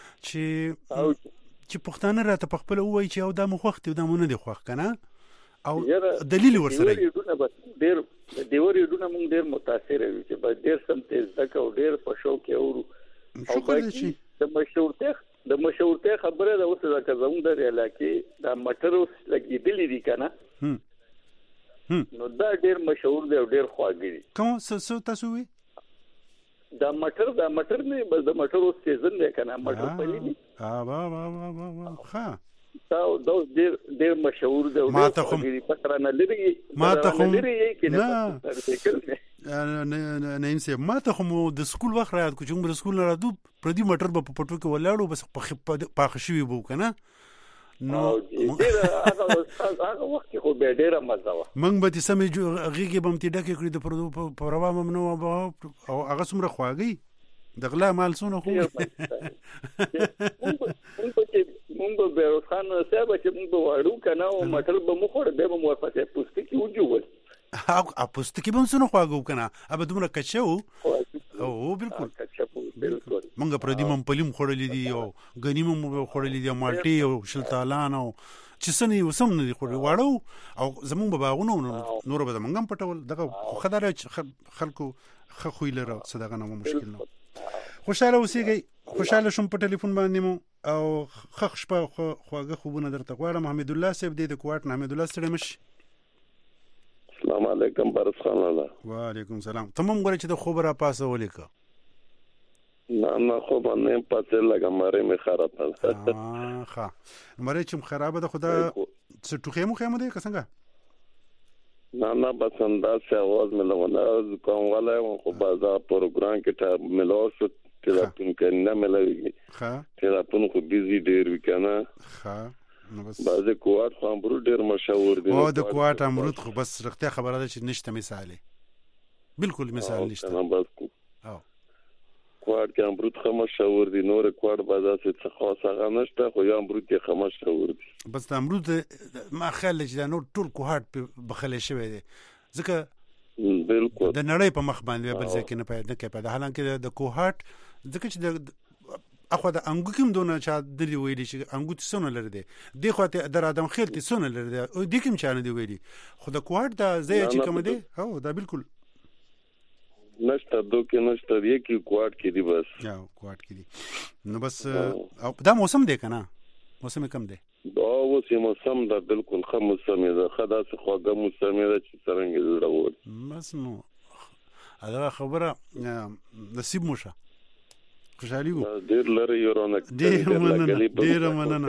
Speaker 1: چې پښتانه راته په خپل وایي چې او دا مو خوښ دی دا مو نه دی خوښ کنه او دلیل ورسره
Speaker 11: ډیر دیوري ډونه موږ ډیر متاثر یو چې به ډیر سم تیز دک او ډیر په شوق اورو او باقي د مشهورته خبره ده اوس ځکه زموږ د علاقې دا مټر اوس لګېدلې دي کنه نو دا ډیر مشهور دی او ډیر خواږه دي
Speaker 1: کوم څه تاسو وی
Speaker 11: دا مټر نه بس د مټر اوس سیزن دی کنه مټر پلی دي
Speaker 1: وا ها
Speaker 11: دا ډیر مشهور دی
Speaker 1: ما ته خو
Speaker 11: پترانه لري
Speaker 1: ما ته خو
Speaker 11: نه
Speaker 1: سه ما ته خو د سکول وخت راځو چې موږ سکول نه راځو پردي مټر په پټو کې ولاړو بس په پاخ شوی بو کنه
Speaker 11: نو هغه وخت خو به ډیره مزه و
Speaker 1: موږ به سمې غیږه بم تی ډکه کړې د پردو پروا ممنوع او هغه څومره خواږي د غلا مال سونه خو
Speaker 11: مونږ به روخان صاحب چې مونږ وړو کنه او مټر به مو خور به مو ورپسې پوستکی وجوول
Speaker 1: ا پوستکی به سونه خواږو کنه ابه دومره کچو او بالکل مونږ پردي مم پلیم خورلې دي او غنیم مو خورلې دي مالټي او شلتالان او چې سنې وسم نه دي خوري واړو او زمونږ باغونو نور به مونږ پټول دغه خدای خلکو خو لره صدقه نه مشکل نه خوشاله اوسېږئ خوشاله شوم په ټلیفون باندې مو او خخ شپه خواږه خوبونه درته غواړم حمید الله صاحب د کوټ نه حمید الله ستړي مش
Speaker 12: السلام علیکم بارس خان الله
Speaker 1: وعلیکم السلام تمام غره چې د خوب را پاسه ولیکه
Speaker 12: نه خو باندې پاتې لګه ماره می خراب ده
Speaker 1: ها ماره چې خراب ده خدا څه ټوخه مو خمه ده څنګه
Speaker 12: نه بس انداز आवाज ملونه کوم ولا خو بازار پروګرام کې ته ملو شو ټلیفون کې نه ملوي
Speaker 1: ها
Speaker 12: ټلیفون خو بيزي ډیر وکنه
Speaker 1: ها نو بس
Speaker 12: بعضه کوټ خو امرود ډیر مشهور دي
Speaker 1: او د کوټ امرود خو بس رښتیا خبره ده چې نشته مثالي بالکل مثال نشته
Speaker 12: نه بس کوټ کې امرود خو مشهور دي نور کوټ بازار څخه خاص هغه نشته خو یا امرود کې خو مشهور دي
Speaker 1: بس د امرود ما خیال چې نور ټول کوټ بخله شوی دي ځکه
Speaker 12: بالکل
Speaker 1: د نړۍ په مخ باندې بل ځکه نه پیدا حالانکه د کوټ ځکه چې د اخو د انګو کوم دونه چا د ویلي چې انګو تسونه لري دی خو ته در ادم خیل تسونه لري او د کوم چانه دی ویلي خو د کوټ د ځای چې کوم دی هو دا بالکل
Speaker 12: نشته دوکې نشته یکی کوټ کې دی بس
Speaker 1: یا کوټ کې دی نو بس او دا موسم دی کنه موسم کم دی
Speaker 12: دا اوس موسم دا بالکل خه موسم دی خدا څه خوګه موسم دی چې څنګه جوړول
Speaker 1: بس نو دا خبره نصیب موشه خوشالي وو
Speaker 12: ډیر لري یورونه
Speaker 1: ډیر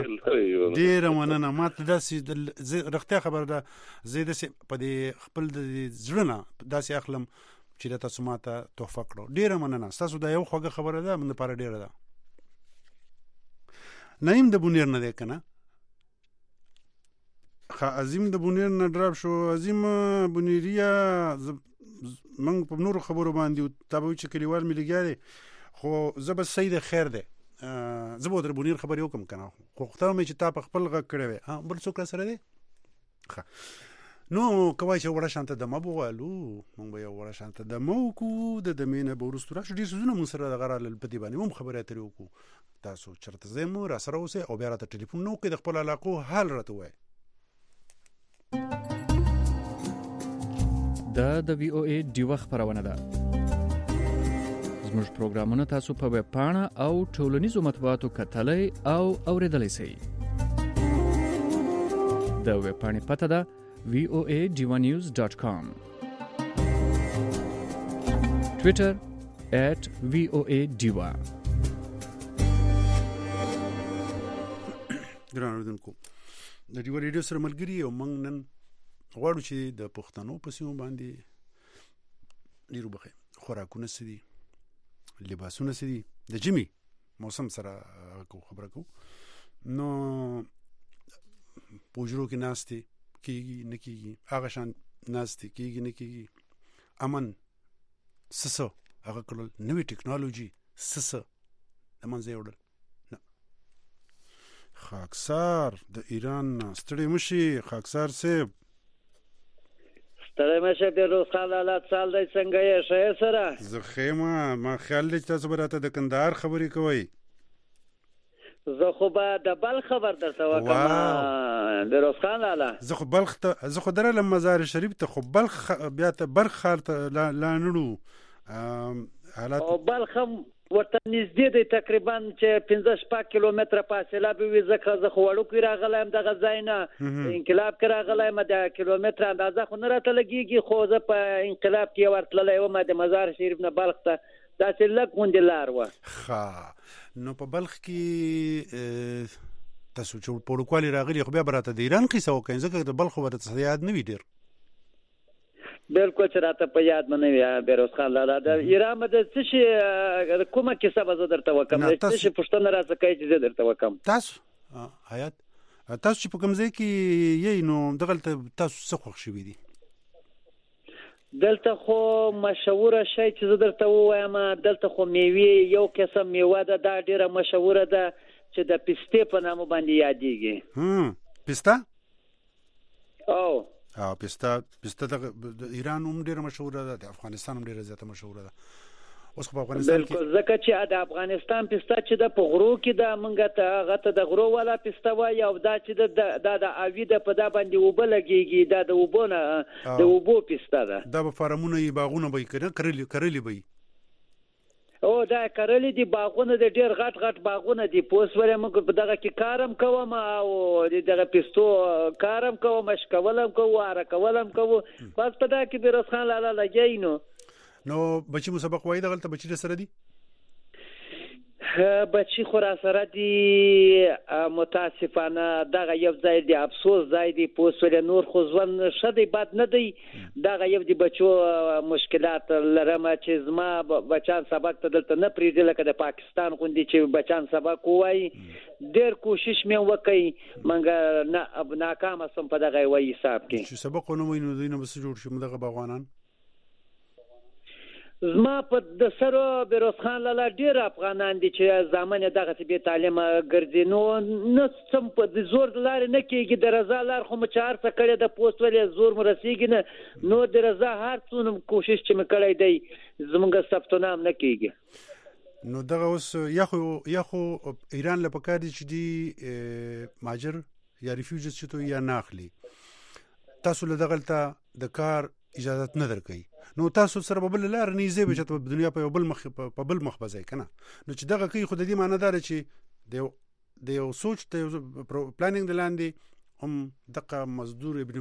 Speaker 1: مننه ماته داسې رښتیا خبره ده زه داسې په دې خپل د زړه نه داسې اخلم چې تاسو ماته تحفه کړو ډیر مننه تاسو دا یو خوږه خبره ده من لپاره ډیره ده نعیم د بونیر نه ده کنه عظیم د بونیر نه ډراب شو عظیم بونیریا من په نور خبرو باندې تابو چې کلیوال مې لګیاري خو زه بس سید خیر ده زه به در بونیر خبر یو کم کنه خو ختم مې چې تا په خپل غ کړې وې ها بل څوک سره ده نو کوي چې وړه شانته د مبوالو مونږ به یو وړه شانته د مو کو د دمینه بورستو راش دي سونه مون سره د غرال په دی باندې مم خبره ترې وکړو تاسو چرته زمو را سره اوسه او بیا راته ټلیفون نو کې د خپل علاقو حال راته وای
Speaker 13: د وی او ای ډیوه خبرونه ده زموږ پروګرامونه تاسو په ویب پاڼه او ټولنیزو مطبوعاتو کتلای او اوریدلای شئ د ویب پاڼې پته ده voadivanews.com Twitter @voadiva
Speaker 1: ګران اوریدونکو د ډیو ریډیو سره ملګری او موږ نن غواړو چې د پښتنو په سیمه باندې ډیرو بخې خوراکونه سدي لباسونه سدي د جمی موسم سره خبره کو نو پوجرو کې ناشتي کیږي نه کیږي هغه شان ناشتي کیږي نه کیږي امن سسو هغه کول نوې ټکنالوژي سسو د منځه وړل خاکسار د ایران ستړي مشي خاکسار صاحب
Speaker 14: ستړی مشه بیروز خان لالا سال دی څنګه یې ښه یې سره
Speaker 1: زه ښه یم ما خیال دی چې تاسو به راته د کندهار خبرې کوئ
Speaker 14: زه خو به د بلخ خبر درته وکړم بیروز خان لالا
Speaker 1: زه خو درلم مزار شریف ته خو بلخ بیا ته بلخ ښار ته لا نړو
Speaker 14: او بلخ هم ورته نږدې دی تقریبا چې 15-16 کیلومتره فاصله به وي ځکه زه خو وړوکی راغلی یم دغه ځای نه انقلاب کې راغلی یم د کیلومتره اندازه خو نه راته لګېږي خو زه په انقلاب کې ورتللی وم د مزار شریف نه بلخ ته داسې لږ غوندې لار وه
Speaker 1: ښه نو په بلخ کې تاسو چې په وړوکوالي راغلي خو بیا به راته د ایران قیسه وکړئ ځکه د بلخ خو به درته یاد نه وي ډېر
Speaker 14: بالکل چې راته په یاد مې نه وي بیروز خان لالا د ایران به د څه شي کومه کیسه به زه درته وکړم د څه شي پوښتنه راڅه کوي چې زه درته وکړم
Speaker 1: تاسو حیات تاسو چې په کوم ځای کې یې نو دغلته تاسو څه خوښ شوي دي
Speaker 14: دلته خو مشهوره شی چې زه درته ووایم دلته خو میوې یو قسم میوه ده دا ډېره مشهوره ده چې د پستې په نامه باندې یادېږي
Speaker 1: پسته
Speaker 14: او
Speaker 1: پسته د ایران هم ډېره مشهوره ده د افغانستان هم ډېره زیاته مشهوره ده اوس په افغانستان کې
Speaker 14: بالکل ځکه چې د افغانستان پسته چې د په غرو کې د منګه ته هغه ته د غرو والا پسته وایي او دا چې د اوی د په دا باندې اوبه لګېږي دا د اوبو نه د اوبو پسته ده
Speaker 1: دا به فارمونه یې باغونه به یې کرلي به یې
Speaker 14: او دا کرلي دي باغونه د ډېر غټ باغونه دي پوس ولې موږ په دغه کې کارم کوم او دغه پستو کارم کوم مشکولم کوم اره کولم کوم بس په دا کې بیروز خان لالا لګی
Speaker 1: نو بچی مو سبق وایي دغلته بچی سره دي
Speaker 14: بچی خو را سره دي متاسفانه دغه یو ځای دی افسوس ځای دی پوس ولې نور خو ژوند ښه دی بد نه دی دغه یو د بچو مشکلات لرم چې زما بچان سبق ته دلته نه پرېږدي لکه د پاکستان غوندې چې بچان سبق ووایي ډېر کوشش مې وکړ مګر ناکامه سوم په دغه یوه حساب کې
Speaker 1: چې سبق ونه وایي نو دوی نه به څه جوړ شي دغه باغوانان
Speaker 14: زما په د سره بیروز خان لالا ډېر افغانان دي چې زامن یې دغسې بې تعلیمه ګرځي نو نه څه په د زور د لارې نه کېږي د رضا لار خو مو چې هر څه کړې د پوست ولې زور مو رسېږي نه نو د رضا هر څونه کوشش چې مې کړی دی زموږ ثبتنام نه کېږي
Speaker 1: نو دغه اوس یا خو ایران له پکار دي چې دی مهاجر یا ریفیوجز چې تو یا نه اخلي تاسو له دغلته د کار اجازت نه درکوي نو تاسو سره په بل لار نه یې به چې په دنیا په بل مخ به ځئ که نه نو چې دغه کوي خو د دې معنی داره چې د یو سوچ د یو پلانینګ د لاندې هم دغه مزدور ابن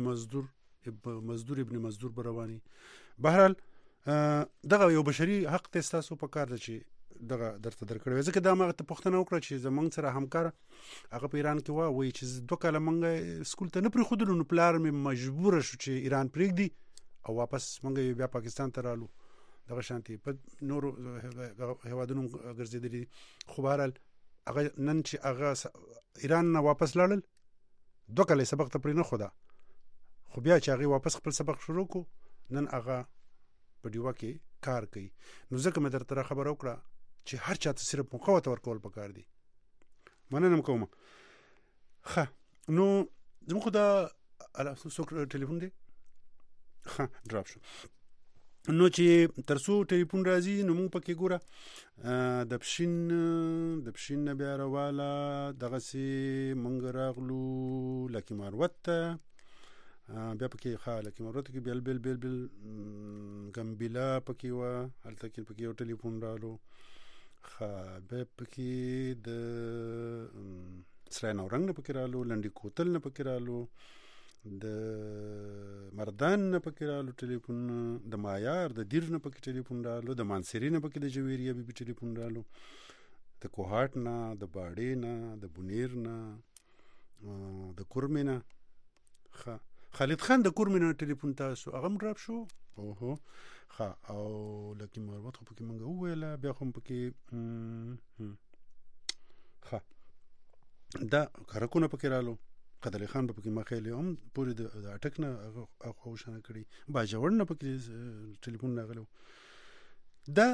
Speaker 1: مزدور به رواني بهرحال دغه یو بشري حق دی ستاسو په کار ده چې دغه درته درکړی وی ځکه دا ما ته پوښتنه وکړه چې زموږ سره همکار هغه په ایران کې وایي چې 2 کاله موږ سکول ته نه پرېښودلو نو پلار مې مجبوره شو چې ایران پرېږدي او واپس موږ بیا پاکستان ته رالو دغه شانتي په نورو هیوادونو ګرځېدلي خو بهرحال هغه نن چې هغه ایران نه واپس لاړل 2 کاله سبق ته پرې نه خوده خو بیا چې هغه واپس خپل سبق شروع کو نن هغه په ډیوه کې کار کوي نو ځکه مې درته خبر وکړه چې هر چاته صرف مقاومت ورکول پکار دي مننه کوم ښه نو زموږ دا څوک ټلیفون دی ها ډراپ شو نو چې ترڅو ټلیفون راځي نو موږ پکې ګوره د پښین نه بیا راواله دغسې موږ راغلو لکي ماروت ته بیا پکې لکي ماروت کې بیل ګمبیلا پکې وه هلته کې پکې یو ټلیفون رالو بیا پکې د سرای نورنګ نه پکې رالو لنډي کوتل نه پکې رالو د مردان نه پکې رالو ټلیفون د مایار د دیر نه پکې ټلیفون رالو د مانسری نه پکې د جویریا بي ټلیفون رالو د کوهاټ نه د باړې نه د بونیر نه د کورمې نه خالد خان د کورمې نه ټلیفون تاسو هغه هم ډراپ شو او لکه مروت خو پکې مونږ وویله بیا خو هم پکې دا کارکونه پکې رالو قدر خان په کې مخېلې هم پورې د اټک نه هغه وشانه کړي باجوړ نه پکې ټلیفون راغلو دا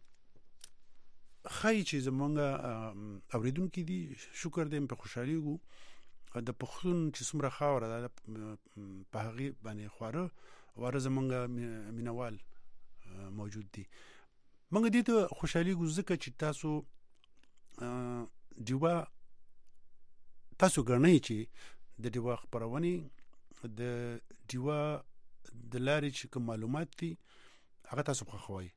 Speaker 1: خای چې زمونږ اوریدونکو دي شکر دې په خوشحالي وو د پښتون چې څومره خاوره ده په هغه باندې خواره واره زمونږ مینوال موجود دي. موږ دې ته خوشحالي ګوزکه چې تاسو دیوا تاسو ګڼئ چې د دیوا خپرونې د دیوا د لارې چې کوم معلومات دي هغه تاسو خوښوئ.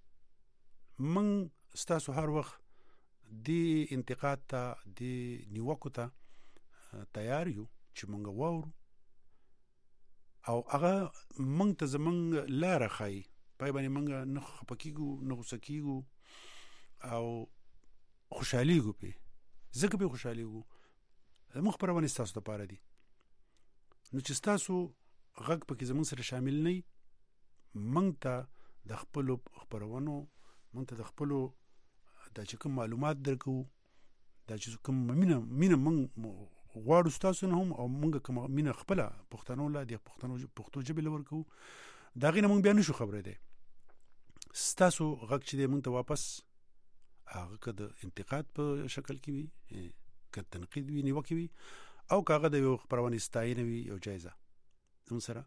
Speaker 1: موږ ستاسو هر وخت د انتقاد ته د نیوکو ته تیار یو چې موږ واورو او هغه موږ ته زموږ لاره ښایي، پای باندې موږ نه خفه کېږو نه غوسه کېږو او خوشحالیږو پې. ځکه پې خوشحالیږو زموږ خپرونې ستاسو دپاره دي، نو چې ستاسو غږ پکې زموږ سره شامل نه وي، موږ ته د خپلو خپرونو موږ ته د خپلو دا چې کوم معلومات درکوو، دا چې کوم مینه موږ غواړو ستاسو نه هم او موږ کوم مینه خپله پښتنو له د پښتو ژبې له ورکوو، د هغې نه موږ بیا نشو خبرېدی. ستاسو غږ چې دی موږ ته واپس هغه که د انتقاد په شکل کې وي، که تنقید وي، نیوکې وي، او که هغه د یو خپرونې ستاینه وي، یو جایزه. زموږ سره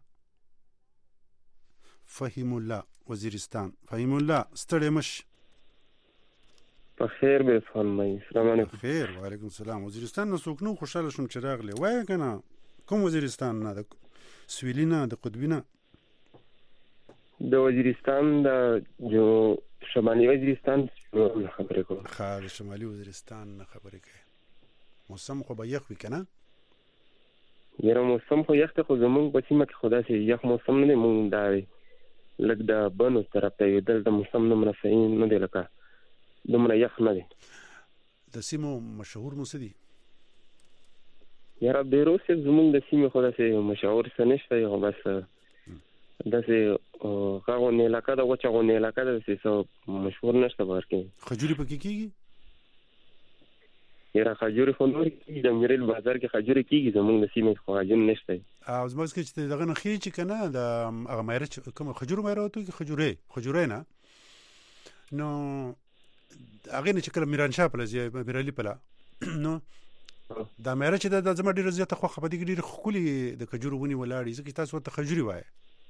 Speaker 1: فهیم الله وزیرستان. فهیم الله ستړی مش.
Speaker 15: بخیر به فرمایي. السلام علیکم.
Speaker 1: بخیر. وعلیکم السلام. وزیرستان نه څوک نو خوشاله شوم چې راغلی. وایه که نه کوم وزیرستان نه؟ د سویلي نه، د قطبي نه؟
Speaker 15: د وزیرستان د جو شمالي وزیرستان نه خبرې کوم.
Speaker 1: ښه، د شمالي وزیرستان نه خبرې کوي. موسم خو به یخ وي که نه؟
Speaker 15: یاره موسم خو یخ دی، خو زمونږ په سیمه کې خو داسې یخ موسم نه دی. مونږ دا لږ د بنو طرف ته یو دلته موسم دومره صحیح نه دی، لکه دومره یخ نه دی.
Speaker 1: د سیمو مشهور مو څه دي؟
Speaker 15: یاره بیروس زمونږ د سیمې خو داسې مشهور څه نشته، خو بس داسې هغه غونې علاقه ده، وچه غونې علاقه ده، داسې څه مشهور نشته بهر کې.
Speaker 1: خجورې پکې کېږي؟
Speaker 15: یاره خجورې خو نور کېږي، د میریل بازار کې خجورې کېږي، زمونږ د سیمې خو خجور نشته.
Speaker 1: او زما څخه چې دغه نه خېږي که نه، د هغه میره چې کومه خجورو میره ورته وایي، خجورې نه، نو هغې نه چې کله میرانشاه پله ځي، میرعلي پله، نو دا میره چې ده زما ډېره زیاته خوښه، په دې کې ډېرې ښکلې د خجورو ونې ولاړې، ځکه چې تاسو ورته خجورې وایه.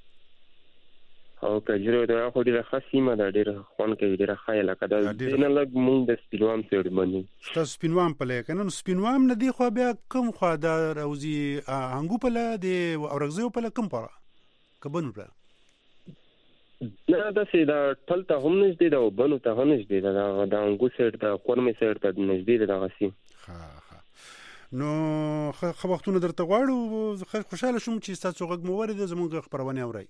Speaker 15: او کجورې ته خو ډېره ښه سیمه ده، ډېره خوند کوي، ډېره ښه علاقه ده. دې نه لږ مونږ د سپینوام سایډ باندې.
Speaker 1: ستاسو سپینوام پله یې که نه؟ نو سپینوام نه دې خوا بیا کوم خوا دا راوځي؟ هنګو پله د اورکزیو پله کوم خوا که بنو پله؟
Speaker 15: نه داسې دا ټل ته هم نږدې ده او بنو ته هم نږدې ده، د هنګو سایډ ته قورمې سایډ ته نږدې ده دغه سیم.
Speaker 1: نو ښه وختونه درته غواړو. خوشحاله شوم چې ستاسو غږ مو واورېده، زموږ خپرونې اورئ.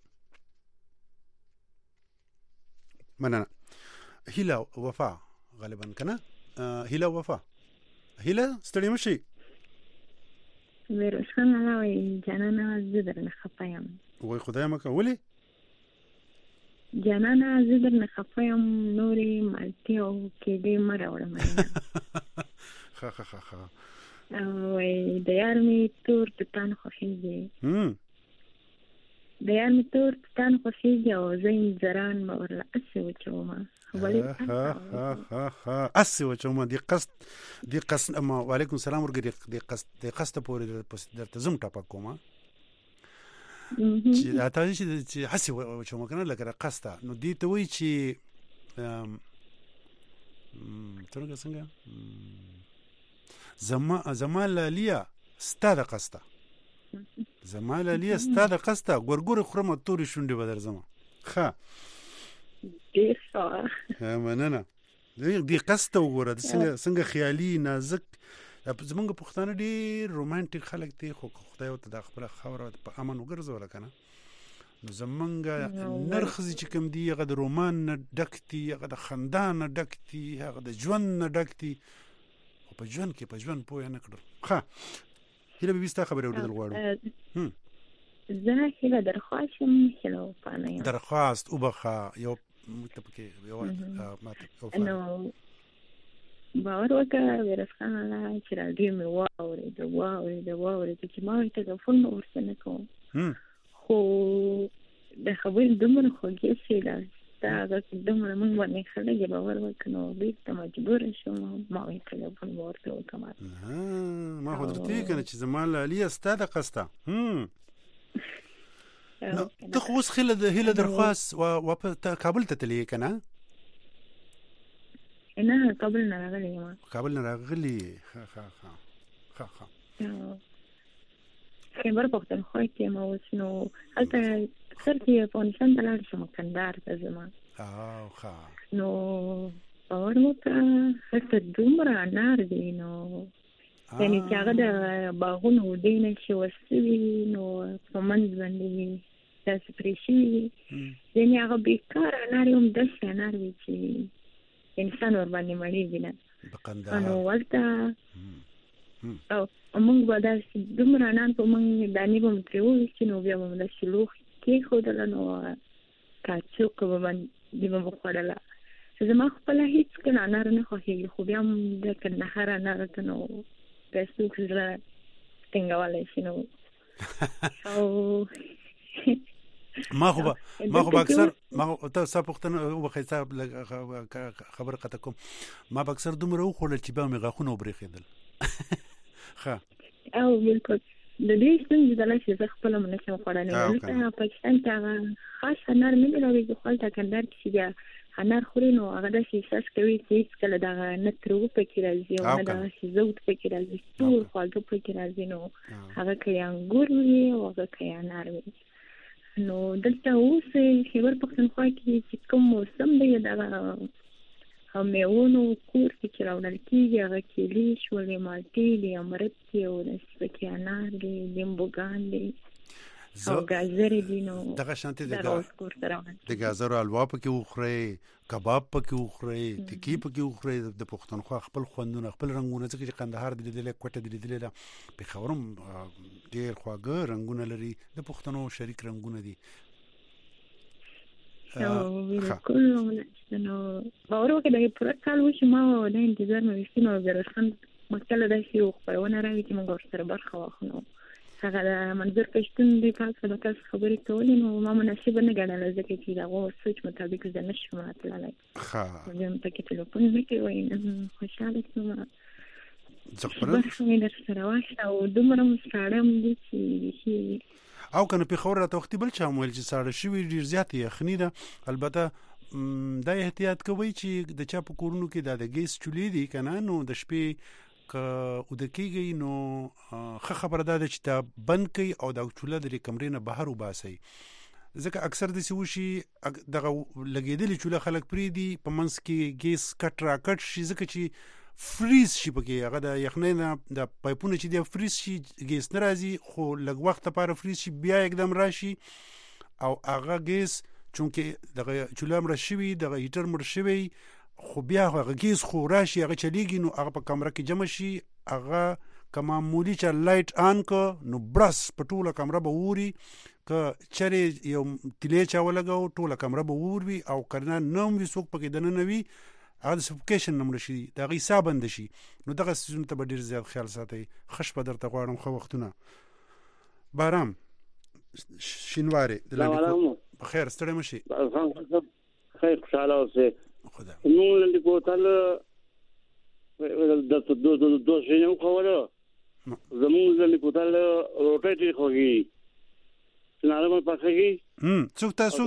Speaker 1: مننه. هیله وفا غالبا که نه؟ هیله وفا. هیله ستړې مه شئ.
Speaker 4: ویروز خان الله وایي جانانه زه درنه خفه یم.
Speaker 1: وایي خدای مکه. ولې؟
Speaker 4: جانانه زه درنه خفه یم، نورې مالټې او کیلې مه راوړه مننه.
Speaker 1: ښه.
Speaker 4: وایي د یار مې تور توتان خوښېږي، د یار مې تور توتان خوښېږي او زه یې زران به ورله اسې وچومه.
Speaker 1: اسې وچومه. دې قصد وعلیکم السلام ورګه دې قصده پورې درته زم ټاپک کومه چې دا ته چې هسې وچومه که نه، لکه د قصده. نو دې ته وایي چې څنګه زما لاليه ستا د قصده، زما لاليه ستا د قصده، ګورګورې خورمه تورې شونډې به درځمه. ښه
Speaker 4: ډېر ښه.
Speaker 1: مننه. دې قصده وګوره څنګه خیالي نازک. زمونږ پښتانه ډېر رومانټیک خلک دي، خو خدای ورته دا خپله خاوره په امن وګرځوله که نه، نو زمونږ نرخزي چې کوم دي هغه د رومان نه ډک دي، هغه د خندا نه ډک دي، هغه د ژوند نه ډک دي، خو په ژوند کې په ژوند پوه نه کړل. ښه هیله بیبي ستا خبرې اورېدل غواړو.
Speaker 4: زه هیله درخواست یم، هیله وفا نه یم.
Speaker 1: درخواست وبخه یو ته پکې یو
Speaker 4: نو باور وکړه ویروز خان الله چې راډیو مې واورېده چې ما ورته تلفون مې ورته نه کوم، خو د خبرې دومره خوږې شوې ستا غږ دومره موږ باندې خلک یې باور وکړه، نو بېرته مجبوره شوم ما ویې تلفون مې ورته وکړم.
Speaker 1: ما خو درته ویې که نه چې زما لاليه ستا د قصده. ته خو اوس هیله درخواست و په کابل ته تللی کنه؟
Speaker 4: نه کابل نه راغلی ما.
Speaker 1: کابل نه راغلی. ها
Speaker 4: خیبر پختونخوا کې ما اوس نو هلته اکثر چې افغانستان ته لاړ شم کندهار ته ځم. نو باور وکړه هلته دومره انار دی نو یعنې چې هغه د باغونو اوډې نه چې وسوي نو په منځ باندې داسې پرې شوي یعنې هغه بېکاره انار یې هم داسې انار وي چې انسان ورباندې مړېږي نه. نو هلته موږ به داسې دومره انار په موږ دانې به مو ترې وویستې نو بیا به مو داسې لوښي کېښودله نو کاچوکه به باندې به مو خوړله. زما خپله هېڅ کله انار نه خوښېږي خو بیا هم د کندهار انارو ته نو که څوک زړه ټینګولی شي نو
Speaker 1: ما خو به اکثر ته ستا پوښتنه وبخئ ستا خبره قطع کوم ما به اکثر دومره وخوړل چې بیا مې غاښونه وبرېښېدل. ښه
Speaker 4: او بالکل د دې ستونزې د لاسې زه خپله م نشم خوړلی دلته پاکستان کې هغه خاص انار نه مېلاوېږي خو هلته کندهار کې چې بیا انار خوري نو هغه داسې احساس کوي چې هېڅکله دغه نه تروه پکې راځي او نه دغسې زود پکې راځي ټول خواږه پکې راځي نو هغه که یې انګور وي او هغه که یې انار وي. نو دلته اوس خیبر پښتونخوا کې چې کوم موسم دی دغه میوونو کور کې چې راوړل کېږي هغه کیلې شولې مالټې دي امرد دي او داسې پکې انار دي لیمبوګان دي او ګازرې دي نو
Speaker 1: دغه شانتې د ګازرو حلوا پکې وخورئ کباب پکې وخورئ تکي پکې وخورئ د پښتونخوا خپل خوندونه خپل رنګونه ځکه چې کندهار دې لیدلی کوټه دې لیدلی ده پېښور هم ډېر خواږه رنګونه لري د پښتنو شریک رنګونه دي.
Speaker 4: بالکل نو باور وکړه د پوره کال وشي ما د انتظار مې ویستي نو عبدالرحمن خان مکتله داسې یو خپرونه راوي چې موږ ورسره برخه واخلو هغه د منظور پښتون د کال څخه د کس خبرې کولې نو ما مناسبه نه ګڼله ځکه چې د هغو سوچ مطابق زه نه شم راتللی بیا مې پکې تلیفون نه کوي وایي خوشحاله شوم برخه مې درسره واخله او دومره مو ساړه م دي چې بیخي
Speaker 1: او کنه پېښور راته وختي بل چا ویل چې ساړه شوي ډېر زیاتې یخني ده. البته دا احتیاط کوئ چې د چا په کورونو کې دا د ګیس چولې دي که نه نو د شپې که اوده کېږئ نو ښه خبره دا ده چې دا بند کړئ او دا چوله د کمرې نه بهر وباسئ ځکه اکثر داسې وشي دغه لګېدلې چوله خلک پرېږدي په منځ کې ګیس کټ راکټ شي ځکه چې فریز شي پکې هغه د یخنۍ نه د پایپونه چې دی فریز شي ګیس نه راځي خو لږ وخت لپاره فریز شي بیا یکدم راشي او هغه ګیس چونکې دغه چوله مړه شوي دغه هیټر مړ شوی خو بیا هغه ګیس خو راشي هغه چلیږي نو هغه په کمره کې جمع شي هغه که معمولي چې لایټ آن که نو برس په ټوله کمره به ووري که چرې یو تیلی چا ولګو ټوله کمره به وور وي او که نه هم وي څوک پکې دننه وي هغه د سفوکیشن نه مړه شي د هغې ساه بنده شي نو دغه څیزونو ته به ډېر زیات خیال ساتئ. ښه شپه درته غواړم ښه وختونه. بارام شینوارې بخیر ستړی مه شي.
Speaker 16: خیر خوشحاله اوسئ. زمونږ لنډي کوتل دو شیانې وخوړه زمونږ لنډي کوتل روټۍ ډېرې خوږېږي سناره مې پخېږي
Speaker 1: څوک تاسو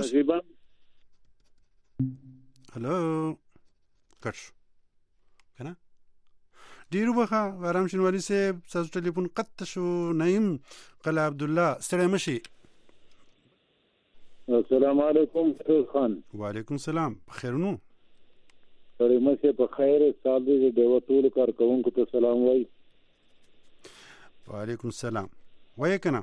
Speaker 1: هلو کټ شو که نه ډېر وبخه بارام شینواري صاحب ستاسو ټلیفون قطع شو. نعیم قلعه عبدالله ستړی مه شي.
Speaker 17: السلام علیکم فیروز خان.
Speaker 1: وعلیکم السلام بخیر نو
Speaker 17: سړی مشه په خیر سال دې د ټولو کارکوونکو ته سلام وایي.
Speaker 1: وعلیکم السلام وایي که نه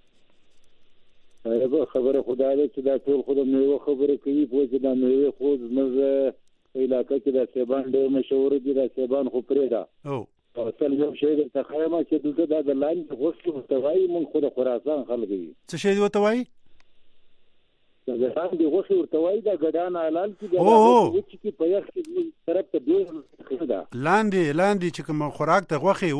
Speaker 17: خبره خدا ده چې دا ټول خو د میوه خبره کوي پوه چې دا میوې خو زموږ په علاقه کې دا سیبان ډېر مشهور دي دا سیبان خو پرېږده اصل یو شی درته ښیم چې دلته دا د لاندې غوښې ورته وایي موږ خو د خراسان خلک یو
Speaker 1: څه شی ورته وایي
Speaker 17: د لاندې غوښې ورته وایي دا ګډان حلال کي وچې کې په یخ کې طرف ته ډېر ښه ده
Speaker 1: لاندې چې کوم خوراک ته غوښې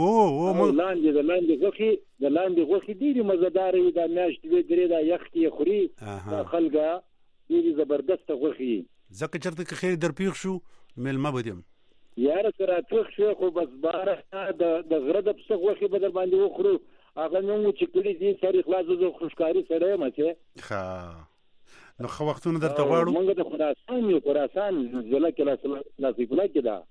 Speaker 17: د لاندې غوښې ډېرې مزهداره وي دا میاشتې وي درې دا یخ کې یې خوري دا خلکه ډېرې زبردسته غوښې
Speaker 1: ځکه چېرته که خیر در پیښ شو میلمه به دیم
Speaker 17: یاره که را پیښ شو خو بس باره د غره د پسه غوښې به در باندې وخورو هغه نو چې کړي دي سره خلاص زو خوشکاری سره مته
Speaker 1: ها نو خو وختونه درته غواړو
Speaker 17: موږ د خراسان زله کې لا فکر کې دا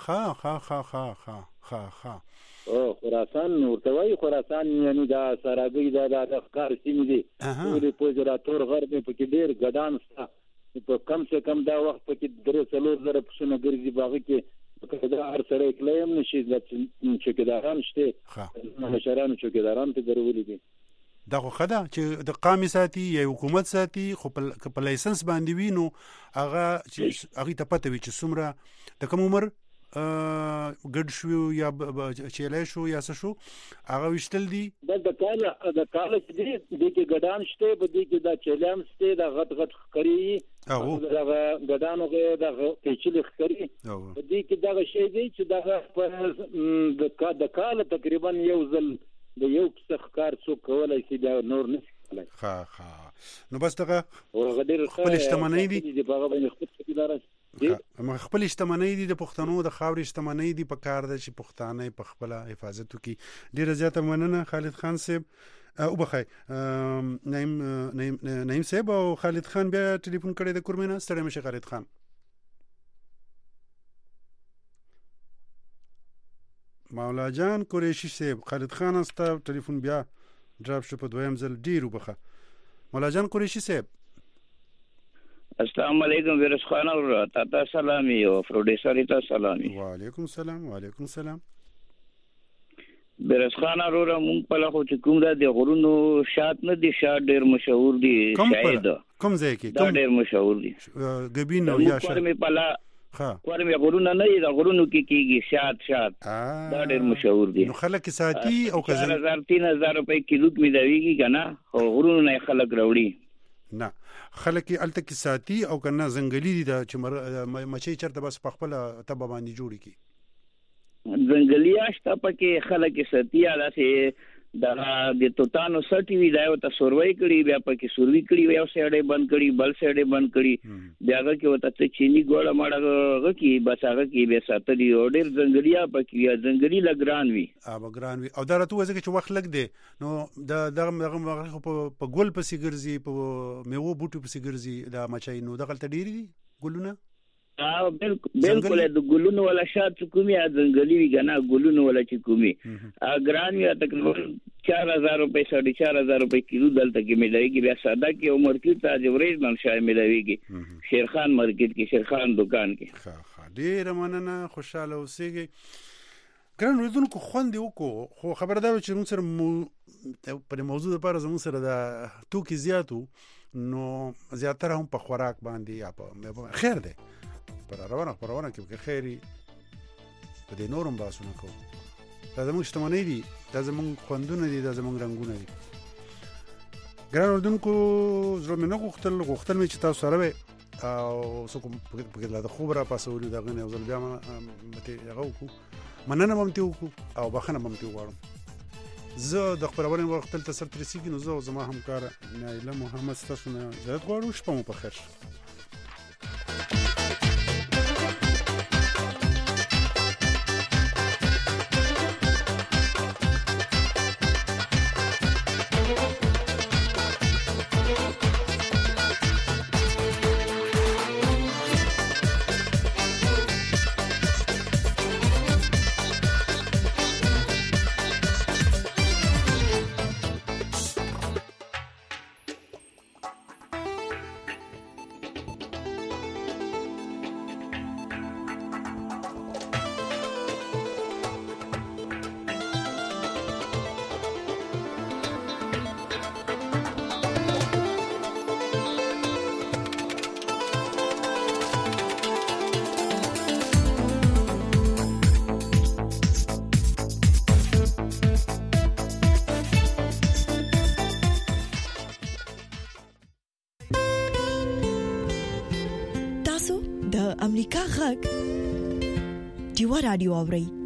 Speaker 1: ها
Speaker 17: او خراسان ورته وایي خراسان یعنی دا سراګي دا د افکار سیمې دي ټول په جراتور غرب په کې ډېر ګډان ستا په کم سے کم دا وخت په کې 3 زره پښونه ګرځي باغ کې دا هر سره کلیم نشي چې چوکیداران شته مشران چوکیداران ته درولې دي
Speaker 1: دا خو خدا چې د قومي ساتي یا حکومت ساتي خو په لایسنس باندې وینو هغه ته پته وي چې څومره د کوم عمر ګډ شو یا چیلې شو یا څه شو هغه وشتل دي
Speaker 17: د کاله چې د کې ګډان شته په دې کې دا چیلم شته دا غټ خري او دا ګډانو کې دا پیچلي خري په دې کې دا شی دی چې دا د کاله تقریبا یو ځل د یو څه کار څو کولای شي دا نور نه
Speaker 1: ها نو بس دغه خپل اجتماعي دي
Speaker 17: په هغه باندې خپل
Speaker 1: ما خپل اجتماعي دي د پښتنو د خاورې اجتماعي دي په کار د چې پښتانه په خپل حفاظت کوي ډیره زیاته مننه خالد خان صاحب او بخای نعیم صاحب او خالد خان بیا ټلیفون کړی د کورمنه ستړي مشه خالد خان مولا جان قریشی صاحب خالد خان استا ټلیفون بیا ډراپ شو په دویم ځل ډیر وبخه مولا جان قریشی صاحب
Speaker 18: السلام علیکم ویرس خان او تاتا سلامي او پروډوسر ته سلامي
Speaker 1: وعلیکم السلام
Speaker 18: ویرس خان اورا مونږ په لخوا چې کوم د غرونو شات نه دي شات ډیر مشهور دي شاید
Speaker 1: کوم ځای کې
Speaker 18: دا ډیر مشهور دي
Speaker 1: غبینو یا شات
Speaker 18: مې پلا ورمه غرونه نه د غرونو کې کېږي شات دا ډېر مشهور دي
Speaker 1: نو خلک ساتي او کزن
Speaker 18: 3000 روپے کیلو کې ملويږي کنه او غرونو نه خلک راوړي
Speaker 1: نه خلک الته کې ساتي او کنه زنګلي دي چې مچي چرته بس په خپل تبه باندې جوړي کی
Speaker 18: زنګلي آشته پکې خلک ساتي علاسه دا د توتانو سټي وی دا یو ته سوروي کړي بیا پکې سوروي کړي یو سړې بند کړي بل سړې بند کړي بیا هغه کې وته چيني ګوړه ماړه کې بس هغه کې به ساتلي اورډر زنګلیا پکې زنګلي لګران وي
Speaker 1: ګران وي او دا راته وځي چې وخت لګ دی نو دغه په ګل پسې ګرځي په میوه بوټو پسې ګرځي دا مچای نو دغه ته ډیری دي ګلونه
Speaker 18: بالکل د ګلونو ولا شات کومي ځنګلي وی کنه ګلونو ولا چې کومي اګران یا تقریبا 4000 روپے 4500 روپے کیلو دلته کې ملایږي بیا ساده کې عمر کې تاج ورېز من شای ملایږي شیرخان مارکیټ کې شیرخان دکان کې
Speaker 1: ډیر مننه خوشاله اوسېږي ګران ورودونکو خوندې وکړو خو خبردار چې موږ سره په موضوع لپاره زموږ سره د توکي زیاتو نو زیاتره هم په خوراک باندې یا په خیر دی پر روانه کې خیری په دې نورم باسونه کو دا زموږ اجتماعي دي دا زموږ خوندونه دي دا زموږ رنگونه دي ګران اردوونکو زړه مې نه غوښتل مې چې تاسو سره او څوک په د خوب را پاسولو دا غنه ځل بیا مته هغه وکړو مننه ممته وکړو او بخنه ممته وغواړم زه د خبرونه وخت تل تر ترسیږي نو زه زما همکار نایله محمد تاسو نه زیات غواړم شپه مو په خیر
Speaker 19: امریکا غږ ډیوا رادیو اوري